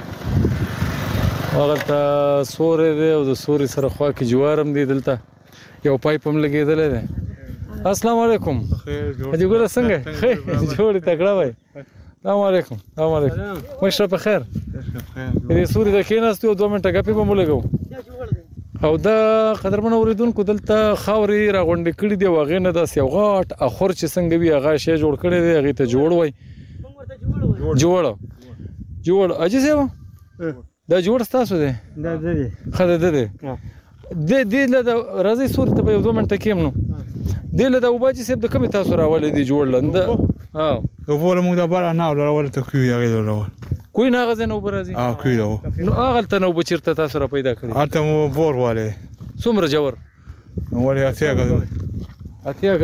هغه ته سورې دی او د سوري سره خوا کې جوارم دی دلته یو پایپ هم لګېدلی دی السلام علیکم حاجی ګل څنګه جوړ تکړه وای السلام علیکم مشره په خیر دې سوري د کیناستو 2 منټه غپې به مولګو او دا قدرمن اوریدونکو دلته خاوري راغونډې کړې دی واغې نه داس یو غاټ اخر چې څنګه وی هغه شی جوړ کړی دی هغه ته جوړ وای جوړ اجي سیو دا جوړ تاسو دی دا دی خدای دې دې له راځي صورت په 2 منټه کې نو دې له د وباجي صاحب د کوم تاسو راولې دی جوړ لند ها وګوره موږ دا بار نه راول ته کوي هغه راول کوئی نه غزه نو برازي کوي نو هغه ته نو بچرته تاسو را پیدا کړی اته مو بور والے څومره جوړ ولې اتیا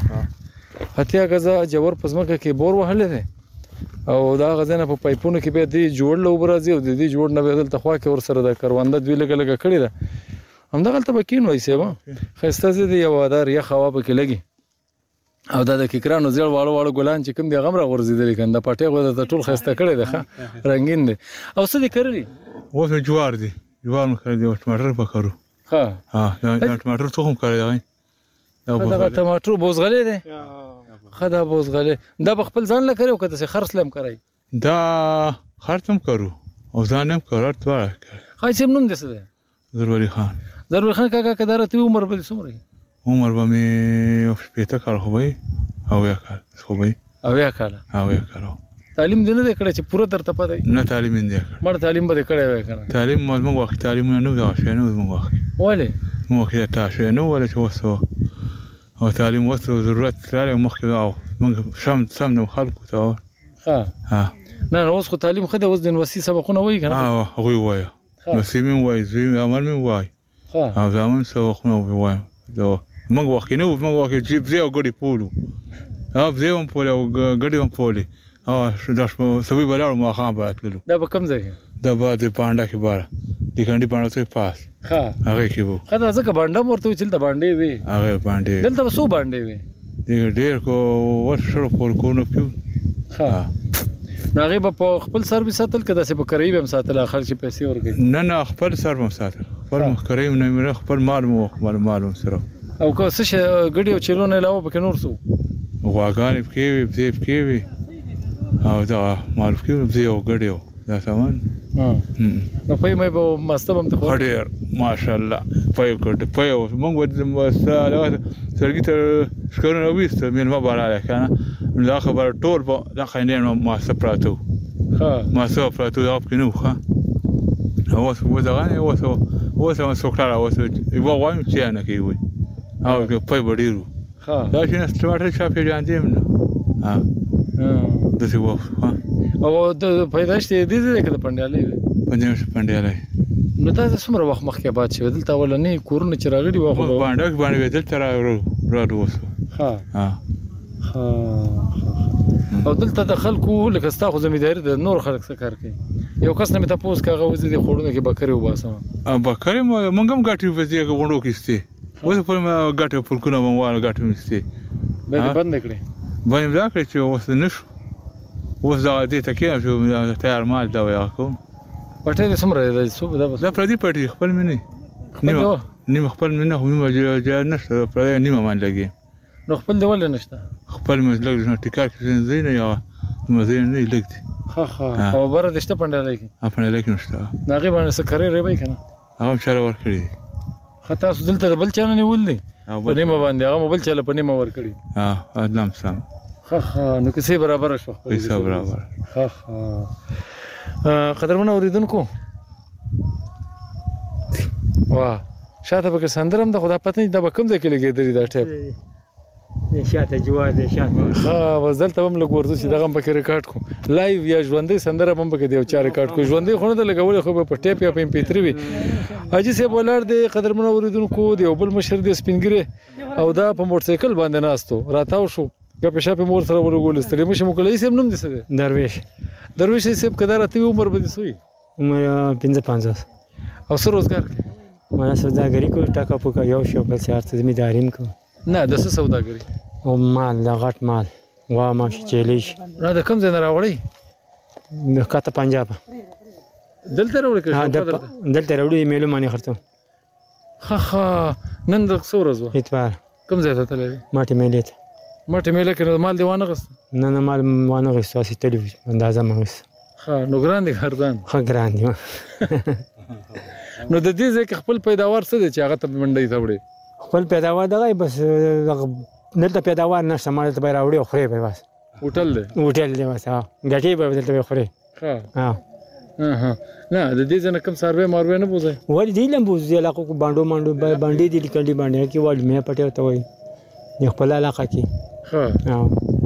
غزه جوړ پزماکه کې بور وهله ده او دا غزنه په پایپونو کې به دی جوړ لو برازي او د دې جوړ نه بدل تخوا کې ور سره د کروانده دوی لګ کړی ده هم دغه ته بکین وای سیبا خسته دې یو ادار یا خوا به کې لګي او دا د کیکرانو زړ واړو ګلان چې کوم دی غمره ورزيدل کنده پټه غو د ټول خسته کړی ده رنگین دي او څه دې کړی اوس جوار دي جوار مخ دي او ټماټر پکارو ها دا ټماټر ته هم کړی دی دا ټماټر بوزغلې دي خدا بوزغلې دا بخپل ځان لا کړو کته خرڅ لم کوي دا خرڅم کرو او ځانم کړه ټوار خاصم نوم دې څه ضروري خان کاکا کدار ته عمر به څومره عمر به مې شپېته کال خو وي او یا کال خو وي او یا کال تعلیم دې نه کړی چې پوره درته پته نه تعلیم دې کړ مړ تعلیم به کړی وای کنه تعلیم موږ وخت تعلیم نه دا شنو موږ وخت ولې موږ کې تاسو نه ولې چې وسو او تعلیم وسو ضرورت لري مخکې او موږ سم نو خلکو ته ها نه اوس خو تعلیم خده اوس د وسې سبقونه وای کنه هغه وای نسیم وای زوی عمل مې وای او زمون سبقونه وای دا موږ وخت نه موږ وخت جیب زیو ګډي پولو زیو هم پولو ګډي هم پولي دا سوي بلار ما خام باتلو دا به کم ځای دا به د پانډا کې بار د کندي پانډا ته پاس هغه کې وو خدا ځکه باندې مرته چل د باندې وي هغه باندې دلته سو باندې وي ډېر کو ورشر پور کو نو پیو هغه په خپل سرویس ساتل کده چې په قریب هم ساتل اخر چې پیسې ورګي نه خپل سرویس ساتل خپل قریب نه مې خپل مال سره او که څه غړي او چلونه علاوه پکې نور څه غواګان کې وي او دا معروف کې زیو غړیو دا سامان نو په مې به مستبم ته خډیر ماشاءالله پيو کړ پيو موږ ود مساله سرګی ته شکرونه وېست مې ما باراله کنه دا خبر ټول په دا خاینه ما سپراتو ما سپراتو دا په نو هو دا غانه هو سوکړه هو وایم چې نه کوي او په وړیرو دا چې ستواره چا پیژان دي نه د څه وو او د پیدائش دې کله پندیالې نو تاسو څومره وخت مخکې بعد شو دلته ولنې کورونه چې راغلي واخو باندې دلته را او دلته د خلکو لکه ستاسو ځمېداري د نور خلک څه کار کوي یو کس نه مې تاسو کاغه وځي د خورونو کې بکری وباسم بکری مونږ هم غاټي وځي غوڼو کېسته وځي په ما غاټي پلکونه مو واره غاټي مسته به بند کړی باندې دا کړی چې اوس نشو اوس دا دې تکي چې تیار مال دا ویا کوم پټه سمره ده څو دا پردي پټي خپل مني نیم خپل منه هم ما نشته پردي نیم مان لګي نو خپل دی ولې نشته خپل مزلګ نه ټیکار کې زین یا مزین نه لګتي او بره دشته پندلای کی پندلای کی نشته ناغي باندې سکرې ری کنه هغه چاره ور کړی خطا دلته بل چانه نیول دي په نیمه باندې هغه موبایل چاله په نیمه ور کړی ادم سم نو کسي برابر شو پیسې برابر قدرمن اوریدونکو واه شاته به سندرم د خدا پته د کوم ځای کې لګیدلی دا ټیپ شاته جوار دي شاته وزلته هم لګ ورته چې دغه پکې ریکارډ کو لایو یا ژوندۍ سندره هم پکې دی او چا ریکارډ کو ژوندۍ خونه د لګول خو په ټیپ یا په MP3 وي اجي سه بولار دی قدرمن اوریدونکو دی او بل مشر دی سپینګری او دا په موټر سایکل باندې ناستو راتاو شو په شاپه مور سره ورغول ستړي مشه مکلې سم نوم دي څه درویش سیب کدار ته عمر به دي سوی عمر 55 او سر روزګار ما سوداګری کو ټاکا پوکا یو شو بل څه ارته زمیداریم کو نه د څه سوداګری او مال د غټ مال وا ما چلیش را د کم ځای راوړی د کاته پنجاب دلته راوړی دلته راوړی میلو مانی خرته نن د څو ورځې اتوار کم ځای ته تللی ماټی میلیت ماټی میله کې مال دی وانه غست نه مال وانه غست اسی تلویزیون اندازه مغس نو ګران دي ګردان ګران دي نو د دې ځکه خپل پیداوار څه دي چې هغه ته منډي ته وړي خپل پیداوار دغه بس دلته پیداوار نشته مال ته راوړي خو خوري به بس هوټل دی بس ها ګټي به دلته خوري نه د دې ځنه کم سروې ماروي نه بوزي ولې دی لم بوزي علاقه کو باندې دی لیکلي باندې کې ول مې پټه ته وای نه خپل علاقه کې ها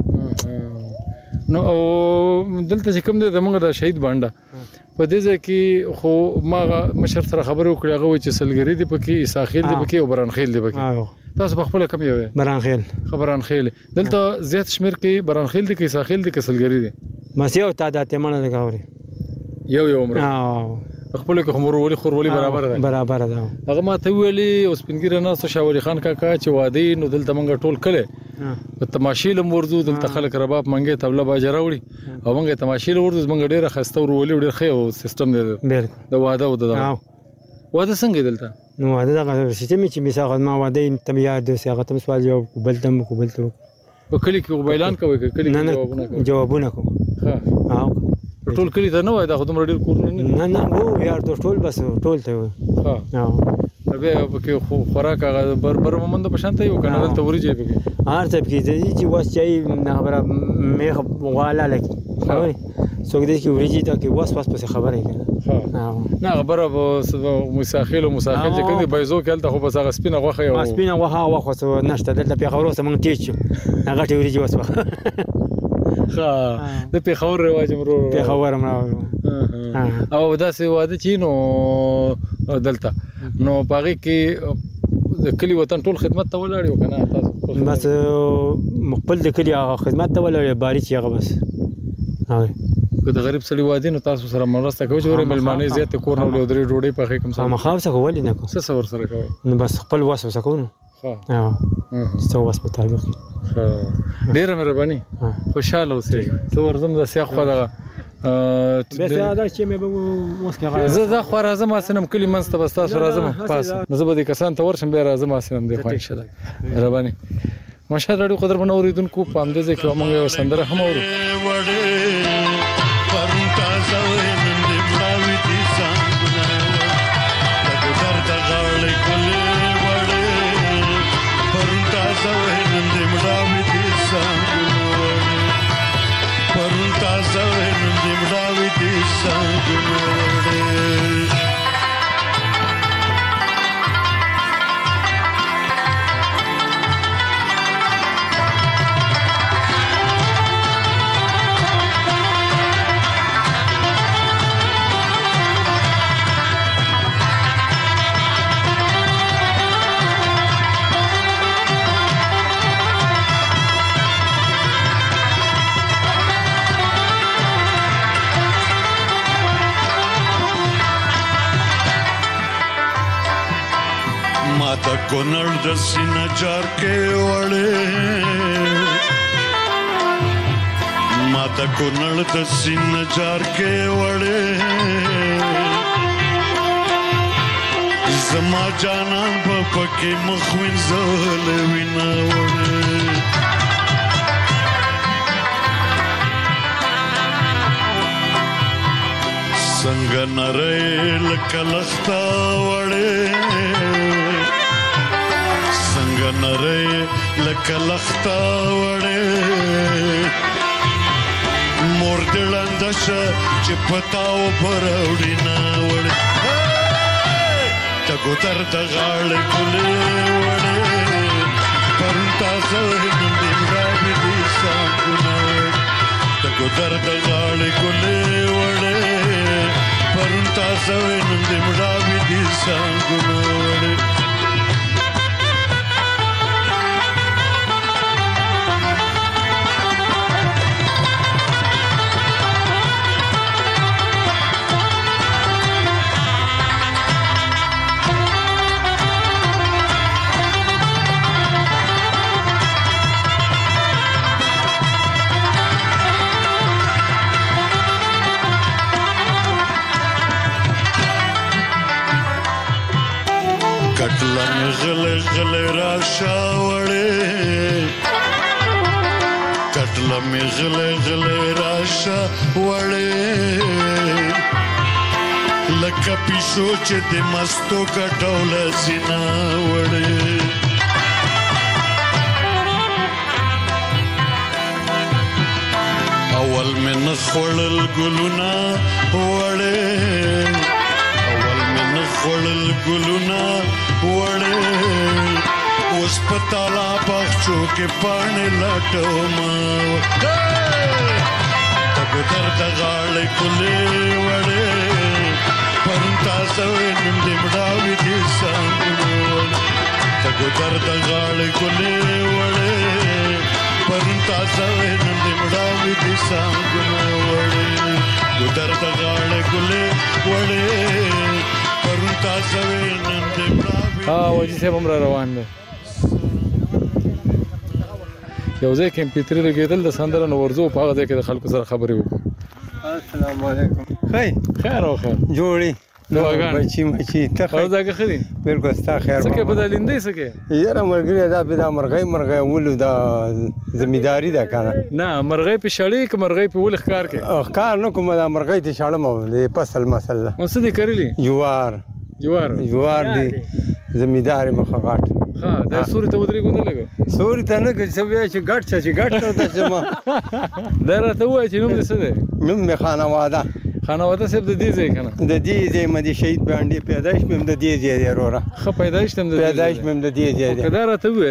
نو او دلته چې کوم د موږ د شهید باندې په دې ځکه کې خو ما مشر سره خبرو کړې هغه چې سلګری دی پکې ساحل دی پکې او برانخیل دی پکې تاسو په خپل کم یو برانخیل خبرانخیل دلته زیات شمیر کې برانخیل دی کې ساحل دی کې سلګری دی مسیو تعداد منه د غوري یو عمر خپل کوم خورولي برابر ده هغه ما ته ویلي اوس پنګیر نه شاولي خان کاکا چې وادي نو دلته منګه ټول کله په تماشیل مرزو دلته خلک رباب منګه تبله باجراوړي او منګه تماشیل ورزو منګه ډیره خسته ورولي ډیر خې سیستم دی د واده او د واده څنګه دلته نو واده دا سیستم چې میثاق ما واده تم یاد دي هغه تم سوال جواب بلتم کوبلته په کلی کې موبایلان کوي کلی جوابونه کوم ها ټول کلی ته نه وای دا خودم ډیر کورونه نه وو یار ټول بس ټول ته ها بیا په خوراک هغه بربر مومند په شانته یو کنه دلته وريږي په هر څه کې دي چې واس چای نه خبره مې غواله لکه خبري څوک دې کې وريږي ته کې واس پس خبره کوي نه خبره مساخيل چې کله بایزو کې هلته خو بس هغه سپینه غوخه نشته دلته په خبرو سم تیچ هغه ته وريږي واس د پیښور رواج مرو پیښور او دا څه واده چې نو دلته نو پاره کې د کلی وطن ټول خدمت ته ولاړ یو کنه تاسو بس مقبل د کلی خدمت ته ولاړ باري چې هغه بس که د غریب سړي واده نو تاسو سره مرسته کوي چې ورې ملمانې زیات کور نه ولې ډوډۍ په کوم سره مخاوسه کول نه کو څه ور سره کوي نو بس خپل واسه وسکو څه واس په تعلق ډیره مهرباني خوشاله اوسئ څو ورزم د سیاخ خو دغه بس دا چې مې به مسکه زه خو راځم اسنم کلی منسته بس تاسو راځم پاس زه به د کسان ته ورشم بیا راځم اسنم دی خو ان شاء الله مهرباني ماشه راډیو قدر بنو اوریدونکو پام دې چې موږ یو سندره هم اورو پرونتا زوې نن دې بلاوي دي څنګه لکه درد غاړې کولې زوې نن دې مډاوي دي څنګه پرونتا زوې نن دې مډاوي دي څنګه د کونړ د سینه جار کې وړې ما د کونړ د سینه جار کې وړې زما جانان په پکې مخوین زل وینا وړې څنګه نری لکه لخته وړې نری لکه لخته وړې مور دې ړنده شه چې پتاو پر وړي نه وړې د ګودر د غاړې ګلې وړې پرون تازه نن دې مړاوي دي څنګه د ګودر د غاړې ګلې وړې پرون تازه نن دې مړاوي دي څنګه وړې غلې غلې راشه وړې کټله مې غلې غلې راشه وړې لکه پیشو چې د مستو کټوله سینه وړې اول من خړل ګلونا وړې اول من خړل ګلونا وړې اوس پتالا پخچو کې پانی لټوم تګ درد غاړې کولې وړې پرتا سوې نن دې مډاوي دې سامو تګ درد غاړې کولې وړې پرتا سوې نن دې مډاوي دې سامو وړې درد غاړې کولې وړې پرتا سوې نن دې مډاوي وجه سه بم روان دي یو ځای کمپیوټر لګیدل د سندره نو ورزو په هغه ځای کې د خلکو سره خبرې وکړو. السلام علیکم. خیر او خیر جوړی نو بچی مچی ته خو ځکه خدي بالکل ستا خیر څه کې بدلندې څه کې یاره مرګري دا به دا مرغۍ ولو دا ځمیداری ده کنه نه مرغۍ په شړې ک مرغۍ په ول ښکار کې ښکار نه کوم دا مرغۍ ته شړم د فصل مسله اوس دې کړلی جوار دی زمیداری مخه غاټ ها دا سوري ته ودرې ګونه لګو سوري ته نه چې بیا چې غټ چې غټ ته ما دا راته وای چې نوم دې څه دی نوم مې خانواده صاحب د دې ځای کنه د دې ځای مې شهید باندې پیدائش مې د دې ځای وروره خو پیدائش تم د پیدائش مې د دې ځای دا راته وای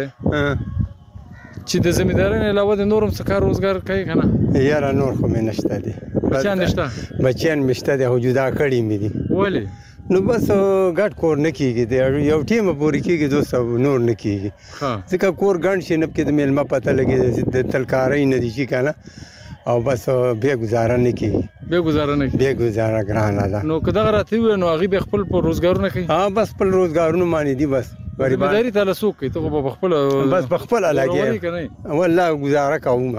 چې د زمیدارانو علاوه د نورم څه کار روزګار کوي کنه یاره نور خو مې نشته دي بچیان مشته دي خو جدا کړی مې دي ولی نو بس ګډ کور نه کیږي یو ټیم پورې کیږي دوست نور نه کیږي ځکه کور ګڼ شي نه کې د میلمه پته لګي د تلکارۍ نه دي شي کنه او بس بیا گزاره نه کیږي بیا گزاره ګرانه ده نو که دغه راته وي نو هغه به خپل پر روزګارونه کوي بس خپل روزګارونه مانی دي بس غریبداري ته لسوک کوي ته په خپل بس په خپل لګي والله گزاره کوم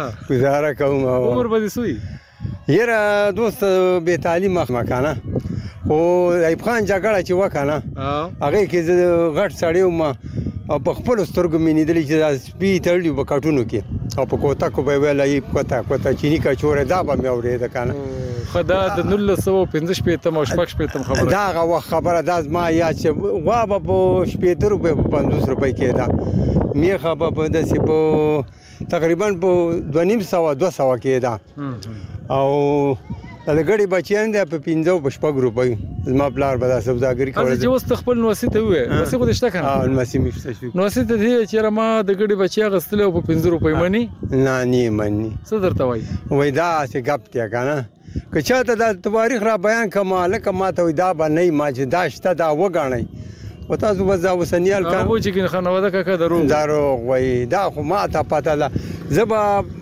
عمر به سوی یره دوست به تعلیم مخمکنه خو ایوب خان جګړه چې وکنه هغه کې غټ سړی ما په خپل سترګو مې لیدلې چې سپي تړلي په کټونو کې او په کوتا کو به ویل ای کوتا چینی کا چورې دا به مې اورېده کنه خدا د 1915 او شپږ خبره دا غو خبره د ما یا چې وا په 70 روپے 50 روپے کې دا میخه په داسې په تقریبا په 200 کې دا او دا غړي بچیان د په 15 روپۍ زما پلار به دا سوداګری کوله چې اوس خپل نوسي ته وې نوسي خو دشته کنه نوسي مشته شو نوسي ته دی چې ما د غړي بچیا غستل په 15 روپۍ منی نه منی څه درته وای دا چې غپ ته کنه که چاته د تاریخ را بیان کماله کما ته دا به نه ما چې داشته دا وګڼي او تاسو وځه وسنیال کار هغه چې خانواده کاکا دروغ وای دا خو ما ته پته ده زبا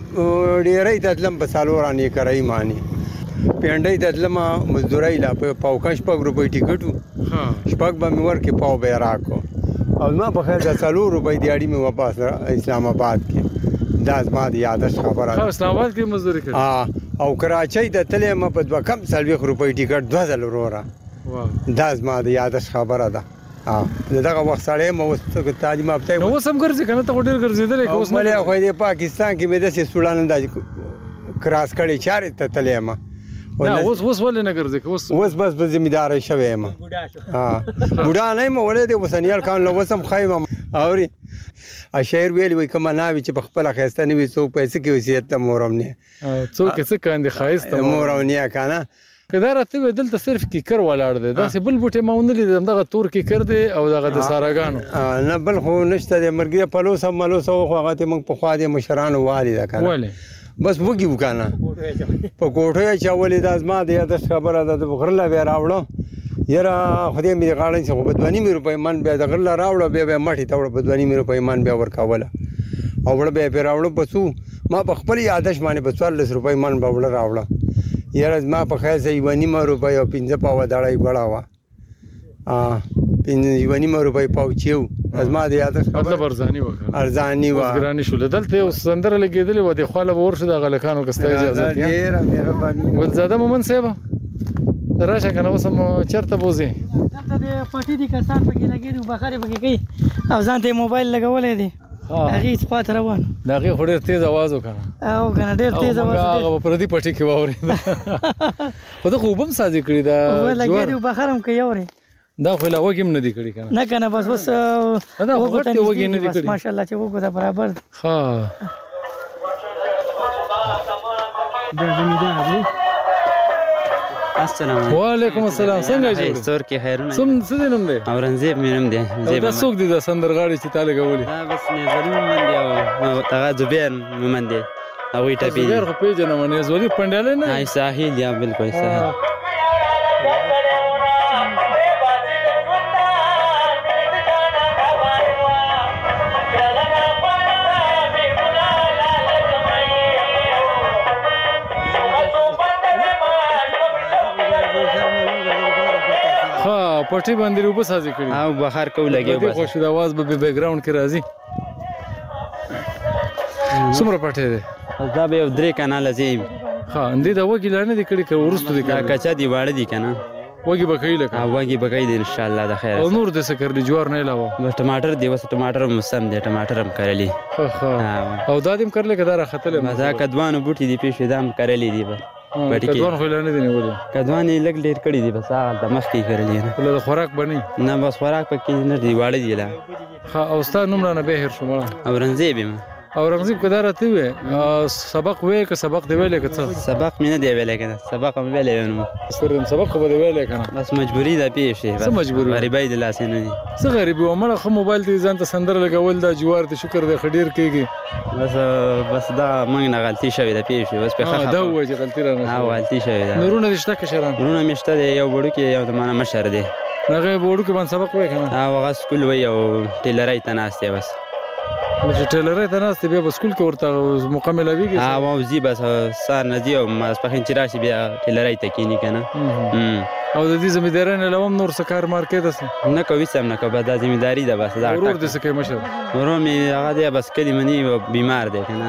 ډیرې تدلم په سالورانی کوي مانی پیانډای تدلم مزدورای لا په پاوکش په روپۍ ټیکټو شپږ به مې ورکې پاو به راکو او ما په خیر د 4 روپۍ دیاړي مې واپس اسلام آباد کې دا زما د یادش خبره ده اسلام آباد کې مزدوري کړې او کراچۍ د تلې ما په 2 کم 40 روپۍ ټیکټ 2000 وروره دا زما د یادش خبره ده دغه وخت سره مو تعلیم یافته نو سم ګرځي کنه ته ډیر ګرځیدل اوس مله خو د پاکستان کې مې د سوډان د کراس کړي چارې ته تلې ما اوس ولې نه ګرځي اوس بس په ذمہدار شوی ما بوډا نه مو ولې د وسنیال کان لو وسم خایمه اوري اشعر ویل وي کما ناوي چې په خپل خسته نه وي څوک پیسې کې وصیت ته مورم نه څوک څه کاندي خایسته مورم نه کنه کله راته دلته صرف کیکر ولاړ دی دا بل بوټه ماونلې دغه تور کیکر دی او دغه د ساراګانو نه بل خو نشته د مرګي په لوسه ملوسه خو هغه ته موږ په خوا د مشرانو والي دا کنه بس وګي وکنه په کوټه چا ولې د ازما د یادش خبره ده د غرله به راوړو یره خدای مې غاړې څخه په 20 روپۍ من به د غرله راوړو به ماټي تاوړ په 20 روپۍ من به ورکاوله او وړ به راوړو پسو ما په خپل یادش باندې په 40 روپۍ من به وړ راوړو یاره ما په خیر سه 20 روپۍ او 15 پاو دړای غړاوه 20 روپۍ پاوچیو ازما د یادش مطلب ارزانی و ګرانی شو دلته اوس سندره لګیدلې و د خاله ورشه د غلکانو کسته اجازه ډیره مهرباني ولزاده مومن صاحب راشه کنه اوس چرته بوزي دلته د پټی دي کسان پکې لګیدو بخاري پکې کوي او ځان ته موبایل لګولې دي هغه سپات روان دا هغه ډېر تیز आवाज وکړه او کنه ډېر تیز आवाज هغه پر دې پټی کې ووري خو دا خوبم سازي کړی دا لګیدو بخارم کوي اوري دا خو لا وګم نه دی کړی کنه نه کنه بس دا وګټه وګی نه دی کړی ماشاءالله چې وګړه برابر ها السلام علیکم. وعلیکم السلام. څنګه جوړ سور کې خیرونه څه دې نوم دی؟ اورنګزیب مې نوم دی. دا څوک دي د سندرغاړي چې تاله غولي؟ دا بس نظری مومند دی او هغه زبیر مومند دی. هغوی ټپي زبیر خو پیژنم نظري پنډیالی نه؟ ساحل یا بالکل ساحل. پټي باندې روبه سازي کړی او بهر کو لګي بس خوش د आवाज به بیک گراوند کې راځي. څومره پټي دی؟ دا به 3 کانال زی. ها اندې دا وګی لانه دي کړی ورستو دي کړی کچا دی واړه دي کنه وګی بکې لکه وګی بکې دي ان شاء الله د خیر. او نور د څه کړی جوار نه علاوه بس ټماټر دی وس ټماټر موسم دی ټماټر هم کړلی. او دادم کړل کدا راختل مزه کدوانو بوټي دی پیښې دام کړلی دی به پټی کې کدوان خو لانه دي نیولې کدوان یې لګ ډیر کړی دی بس هغه د مخ کې کړلی نه له خوراک بنی نه بس خوراک پکې نه دی واړه دی لا. ها او ستا نوم نه بهر شو مړه اورنګزیب اورنګزیب کدا راته وې سبق وې که سبق دی ویلې که څه؟ سبق مې نه دی ویلې کنه سبق مې ویلې نو سرم سبق خو به ویلې کنه بس مجبوری ده پیښې څه مجبوری غریبای د لاس نه دي څه غریبي و مړه خو موبایل ته ځان ته سندر لګول دا جوار ته شکر دې خډیر کېږي بس دا موږ نه غلطي شوې ده پیښې بس په خاطر دا وایي چې غلطي را نه غلطي شوې ده. نورونه رښتا کې شران نورونه مشته دی یو وړو کې یو د معنا مشر دی هغه وړو کې باندې سبق وای کنه هغه سکول وای او ټیلرای ته ناشته بس چې ټیلرای ته ناشته بیا سکول کې ورته مکمل ویږي او زی بس سار ندی او ماسپخین چې راشي بیا ټیلرای ته کینی کنه او د دې ځمېدارانو علاوه نور څه کار مارکې ده نه کوي سم نه کوي دا ځمېداري ده بس دا ورور دې څه کوي مشر ورور مې هغه دی بس کلی منی بیمار دی کنه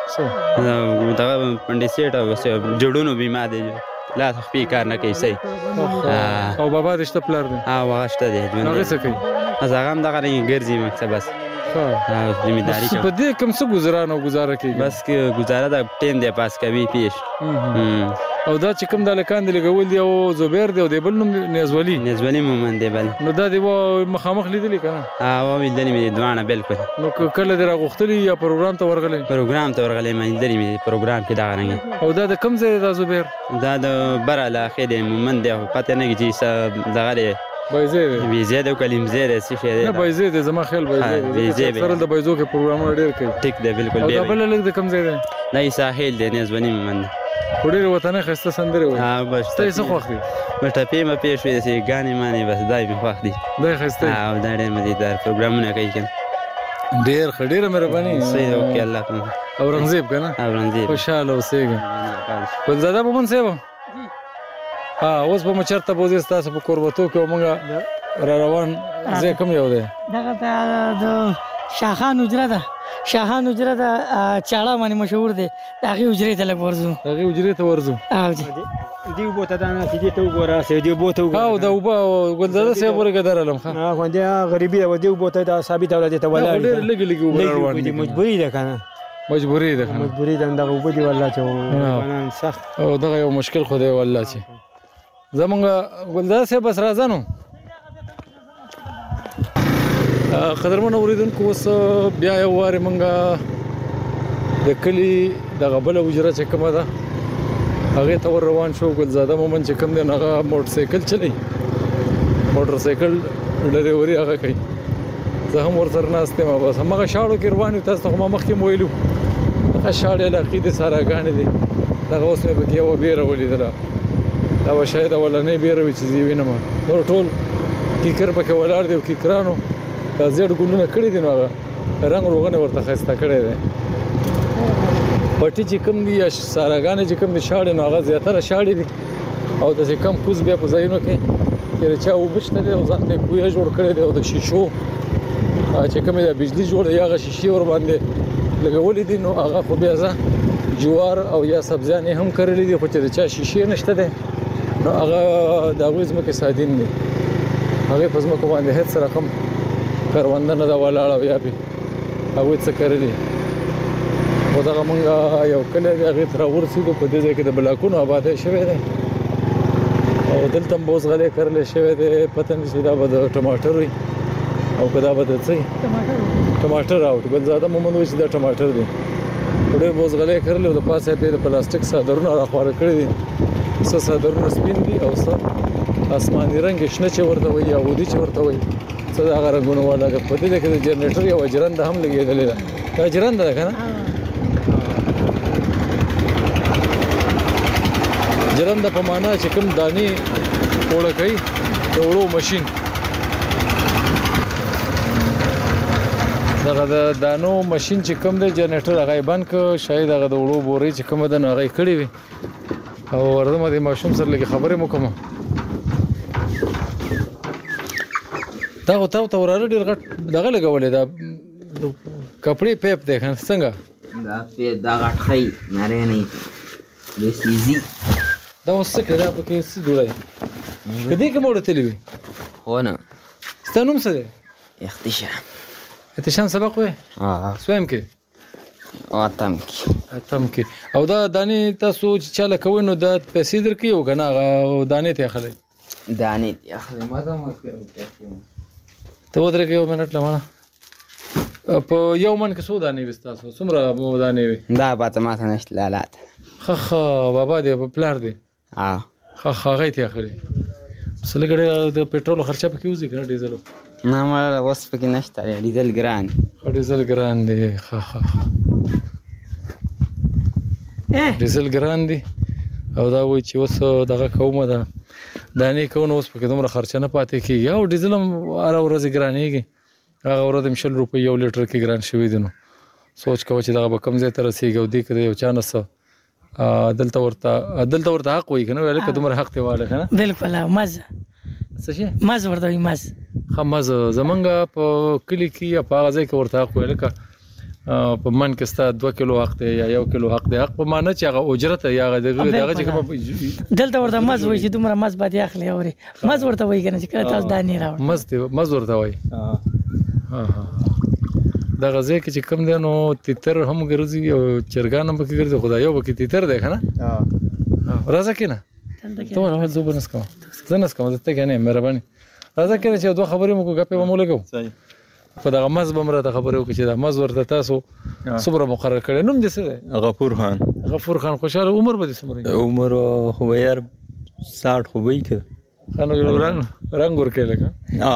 دا پندسیټ او جوړونو بیمار دی لا تخفي کار نه کوي صحیح او بابا دې شته پلار دی هغه شته دی هغه څه کوي هغه هم دغه ګرځي مکتب بس ذمہداری په دې کوم څه گزارا نه گزاره کوي بس کې گزاره دا ټیم دی پاس کوي پیش او دا چې کوم د لکان دی لګول دی او زبیر دی او دی بل نوم نزولی مومند دی بل نو دا دی مخامخ لیدلی کنه او لیدلی مې دوانه بالکل نو کله دی راغختلی یا پروګرام ته ورغلی مې لیدلی مې پروګرام کې دا غنګ او دا د کوم ځای دا زبیر دا د بره لا اخر مومند دی پته نه کیږي دغه بایزه د کلیم زیره څه شي نه بایزه د زما خیال بایزه سره د بایزو کې پروګرامونه ډیر کوي ټیک دی بالکل او دا بل لګ د کم ځای دی نه ساحل دی نزونی مومند وړي وطن خسته سندره وي ها بس ته څه خوښ دي مټه ما پیښ وي چې غانې مانی بس دای په خوښ دي دا خسته او دا ډېر مزیدار پروګرامونه کوي کنه ډېر خډېره مهرباني صحیح اوکې الله کوم اورنګزیب کنه اورنګزیب خوشاله اوسېږي ګلزاده په من سیو اوس به مچرته بوزي تاسو په قربتو کې مونږه را روان زه کوم یو دی دغه د شاهان حجره ده شاهان حجره ده چاړه باندې مشهور دی هغه حجره ته لګ ورزو هغه حجره ته ورزو دی بوته دا نه چې ته وګوره سې دی بوته وګوره او دا وبا ګلزاده سه ورګه درلم ښه غونډه غریبي و دی بوته دا ثابت اولاد ته ولا لګي روان دي مجبوری ده کنه مجبوری ده دا وبدي والله چې سخت او دغه یو مشکل خو دی والله چې زمونږ ګلزاده سه بس راځنو قدرمن اوریدونکو اوس بیا یو واره مونږه د کلی د غبل وجره چې کومه ده هغه ته روان شو ګلزاده مومن چې کوم دی هغه موټر سایکل چلی موټر سایکل ډریوري هغه کوي زه هم ورسره ناسته ما بس هغه شاړو کې روان تاسو ته مخکې مویلو هغه شاړې علاقې د سارا غاڼې دي دا اوس مې پکې و بیره ولیدله دا و شاید ولنې بیره وي چې وینم نور ټول کیکر پکې ولاړ دی کیکرانو دا زیړ ګلونه کړي دي نو هغه رنگ روغنه ورته خسته کړي دي پټي چې کوم دي یا ساراګانې چې کوم دي شاړې نو هغه زیاتره شاړې دي او د کم کوز بیا په ځایونو کې چې چا وبشته دي او ځان ته کوی جوړ کړي دي او د شیشو چې کوم د بجلی جوړ یا غ شیشې ور باندې لګولې دي نو هغه خو بیا ځه جوار او یا سبزیانې هم کړلې دي خو چې چا شیشې نشته دي نو هغه د وزم کې سادین دي هغه په ځمکه باندې هیڅ رقم کاروانده نه دا ولاړه بیا به هغه څه کړلې او دا مونږه یو کله هغه تر ورسېدو په دې ځای کې د بلاکونو آبادې شوې ده او دلته بوز غلې کړلې شوې ده پته نشي دا به د ټماټر وي او کدا به د څه ټماټر او ګلزاده مومن وي چې دا ټماټر دي ډېر بوزغلې کړل او د پاسه په پلاستیک صادرونه راخواره کړی دي څه صادرونه سپین دي او څه آسماني رنگ شنه چې ورته وي یا ودی چې ورته وي څه دا رنگونه ولا په دې کې د جنریټر یو جرند هم لګېدلې ده دا جرند ده کنه جرند په معنا چې کوم دانی وړه کوي د وړو ماشين دغه د دانو ماشين چې کوم د جنریټر هغه بند ک شاید هغه د وړو بوري چې کوم د هغه کړی وي او ورته مې ماشوم سره لګي خبرې مو کوم دا او ته وراره ډیر غټ دغه لګولې دا کپڑے پیپ ده څنګه دا په دا غټ خي ناره نه دي سيزي دا وسه کړه په کې څه جوړای کدی کوم ورته لوي هو نه ستنوم څه ده احتشام سبق وې سویم کې اتم کې او دا دانی تاسو چې چاله کوي نو دا پیسې درکې او کنه دانې ته اخلي ما دا مو ته ودرې کې یو منټ لمانه په یو من کې څو دانې وستاسو څومره مو دانې وي دا پته ما ته نشته لالات خخ بابا دې په پلار دې خخ هغه ته اخلي سلګړې د پېټرول خرچه پکې وځي کنه ډیزل نه ما اوس پکې نشته ډیزل ګران دی خخ ډیزل ګران دی او دا وایي چې اوس دغه کومه ده دانې کوونه اوس پکې دومره خرچه نه پاتې کېږي او ډیزل هم هره ورځ ګرانېږي هغه ورځ هم 100 روپۍ یو لیټر کې ګران شوي دي نو سوچ کوه چې دغه به کوم ځای ته رسېږي او دې کې د یو چا نه څه دلته ورته حق وایي که نه ویل که دومره حق دی واله که نه بلکل مزه څه شي مزه ورته وایي مزه ښه مزه زمونږ په کلي کې یا په هغه ځای کې ورته حق وایي لکه په من کې ستا 2 کیلو حق دی یا 1 کیلو حق دی حق په معنی چې هغه اجرت یا هغه دغه چې دلته ورته مزه وایي چې دومره مزه باندې اخلي اوري مزه ورته وایي که نه چې کله تاسو دانې راوړئ مزه ورته وایي دغه ځای کې چې کوم دی نو تیتر هم ګرځي او چرګان هم پکې ګرځي خدای یو پکې تیتر دی که نه راځه کېنه ته ولې زه به نسکم زه نسکم زه ته که نه مهرباني راځه کېنه چې 2 خبرې مو ګپې به مو لګو په دغه مز به م راته خبرې وکړي چې دا مز ورته تاسو څومره مقرر کړی نوم دې څه دی غفور خان خوشحاله عمر به دې څومره عمر خو به یار 60 خو به یې که خانو رنګ ورکوي لکه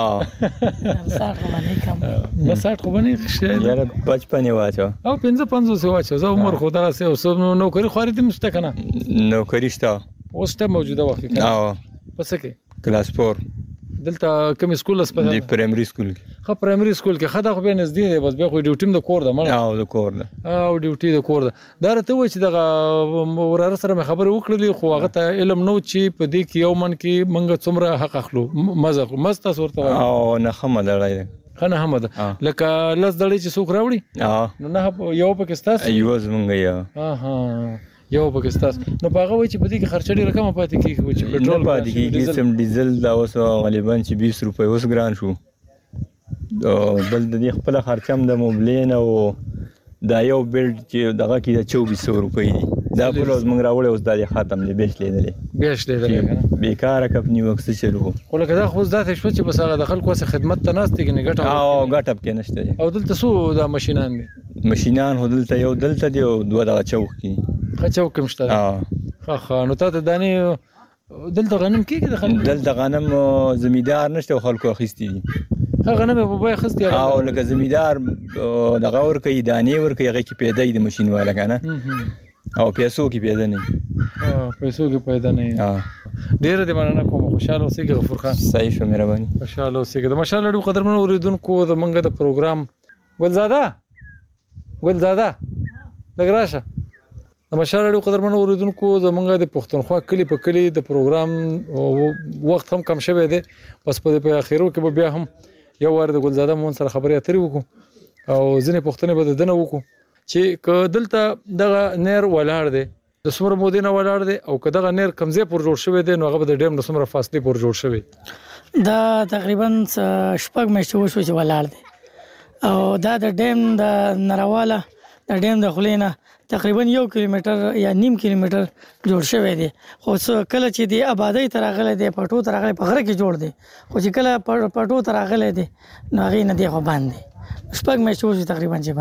60 خو به نه یې یاره 55 واچوه او 55 واچوه زه عمر خو دغسې نوکري خواري دې هم شته که نه نوکري شته اوس شته موجوده وخت کې په څه کې کلاس 4 دلته کوم سکول اس په دی پرایمري سکول کې خو پرایمري سکول کې خدا خو به نږدې دی بس بیا خو ډیوټي د کور ده مړه د کور ده او ډیوټي د کور ده دا راته وای چې دغه وراره سره مې خبرې وکړلې خو هغه ته علم نو چې په دې کې یو من کې منګه څومره حق اخلو مزه ورته او نه خمه دړای خنه حمد لکه لس دړې چې څوک راوړي نو نه یو پکې ستاسو یو زمونږ یو پاکستان نو پاغه وای چې په دې کې خرچه ډیره کم پاتې کیږي چې پټرول پاتې کیږي سم ډیزل دا اوس غالبا چې 20 روپۍ اوس ګران شو بل د دې خپل خرچه هم د موبلین او دا یو بیلډ چې دغه کې 2400 روپۍ دي دا په لوز موږ راوړې اوس دا ختم دی بیلټ لیدلې بیکاره کمپنی وکس چلو خو لکه دا خو ذات شو چې بس هغه د خلکو سره خدمت ته ناست کې نه ګټه او ګټه کې نشته او دلته سو دا ماشينان دي دلته یو دلته دی او دوه دغه چوک کې چوک کوم شته خا نو ته دانی دلته غنم کېږي دلته غنم زمیدار نشته خلکو اخیستي دي غنم په بای خستی او لکه زمیدار دغه ور کوي دانی ور کوي هغه کې پیدا دي ماشين والا کنه او پیسو کې پیدا نه پیسو کې پیدا نه ډیر دې مننه کوم خوشاله اوسې غفور خان صحیح شو مهرباني خوشاله اوسې د ماشاءالله ډېر قدرمن اوریدونکو د منګه د پروګرام ګلزاده لګراشه د ماشاءالله ډېر قدرمن اوریدونکو د منګه د پښتونخوا کلی په کلی د پروګرام وخت هم کم شوه دی پس په اخیرو کې به بیا هم یو ور د ګلزاده مون سره خبرې اترې وکړو او ځینې پښتنې به دنه وکړو چې که دلته دغه نیر ولاړ دی د څومره مودې نه ولاړ دی او که دغه نیر کمزې پر جوړ شوی دی نو هغه به د ډیم د څومره فاصلې پر جوړ شوی دا تقریبا 6 میاشتې وشو چې ولاړ دی او دا د ډیم د نرواله د ډیم د خلینا تقریبا 1 کیلومتر یا نیم کیلومتر جوړ شوی دی خو کله چې دی آبادی تر غلې دی پټو تر غلې په غره کې جوړ دی خو چې کله پټو تر غلې دی نو هغه نه دی خو باندې شپږ میاشتې وشو تقریبا چې باندې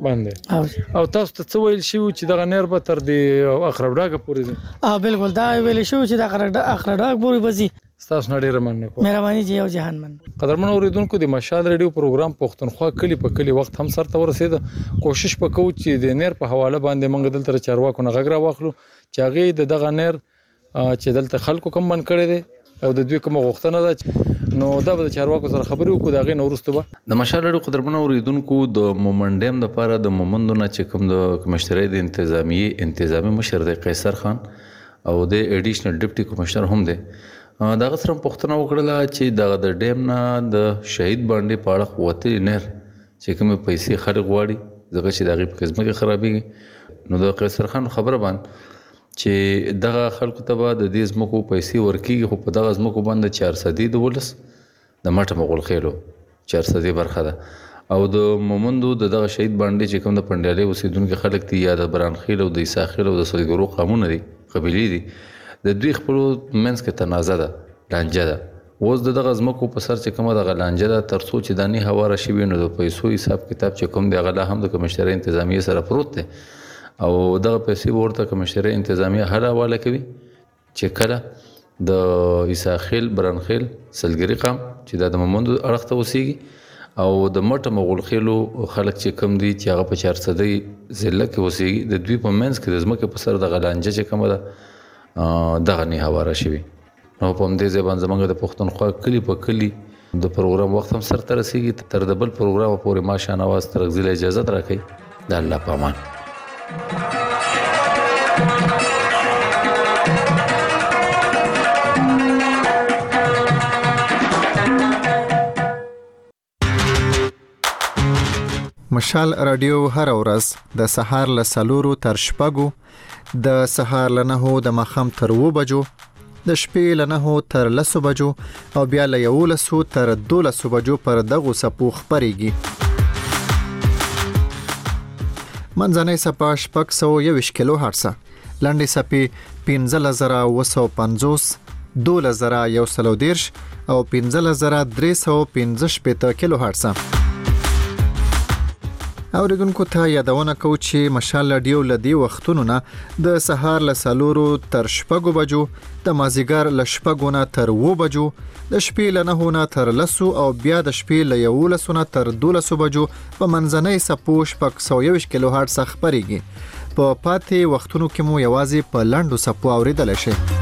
باندې او تاسو ته څه ویل شي چې دغه نهر به تر دې اخربډاګه پورې ځي؟ بالکل دا ویل شو چې د اخربډاګ پورې وځي. تاسو نه ډیره مننه کوم. مهرباني جی او جهان من. قدرمن اوریدونکو د مشال ریډیو پروګرام پښتونخوا کلی په کلی وخت هم سره ورسید. کوشش وکړو چې د نهر په حواله باندې موږ دلته چارواکو نه غږ را واخلو چې هغه دغه نهر چې دلته خلکو کوم من کړی دی او د دوی کوم غوښتنه ده نو دا به چارواکو سره خبرې وکړو. دا غي نورسته به د مشال ریډیو قدرمن اوریدونکو د مومنډم د لپاره د مومندونه چې کوم د مشتری د انتظامی مشر دی قیصر خان او د ایډیشنل ډیپټي کمشنر هم دی. دا غسرم پښتنه وکړه چې د ډیم نه د شهید باندې پاړه قوتي نهر چې کوم پیسې خلک غواړي ځکه چې دغه په قسمه کې خرابېږي نو د قیصر خان خبره باندې چې دغه خلکو ته به د دې زمکو پیسې ورکیږي خو په دغه زمکو باندې 400 د ولس د مټه مغول خېلو 400 برخه ده او د مومندو دغه شهید باندې چې کوم د پندیالي اوسیدونکو خلک دي یا د برانخیل او د عیساخیل او د سلګرو قومونه دي قبیلې دي د دوی خپل منځ کې تنازع ده لانجه ده اوس دغه زمکو په سر چې کومه د لانجه ده تر څو چې دانی هواره شي نو د پیسو حساب کتاب چې کوم دی غلا هم د کمشنري انتظامیه سره پروت دی او دغه پیسې ورته کمشنري انتظامیه هر حواله کوي چې کله د عیساخیل برانخیل سلګری قام چې د مومندو اړخ ته وسیږي او د مټه مغول خېلو خلک چې کوم دي چې هغه په 400 ضلع کې وسیږي د دوی په منځ کې د زمکه په سر د غلانجه چې کومه ده دغه نه هواره شوی نو په دې ځبان زمونږ د پښتونخوا کلی په کلی د پروګرام وخت هم سره رسیږي تر د بل پروګرام پورې ما شانواز تر غزل اجازه راکړي د الله پامان. مشال رادیو هر ورځ د سهار له 4 تر 6 د سهار له 9 د مخام تر 2 بجو د شپې له 9 تر 10 بجو او بیا له 11 تر 12 بجو پر دغه سپو خبريږي. منځنۍ سپا 621 کیلو هرتز، لنډې سپې 15950 12110 او 15315 کیلو هرتز. اوریدونکو ته یادونه کوم چې مشال رادیو لدی وختونو نه د سهار له 4 تر 6 بجو د مازیګر له 6 نه تر 2 بجو د شپې له 9 نه تر 10 او بیا د شپې له 11 نه تر 12 بجو په منځنۍ سپو 621 کیلو هرتز خبريږي. په پاتې وختونو کې مو یوازې په لاندو سپو اوریدل شي.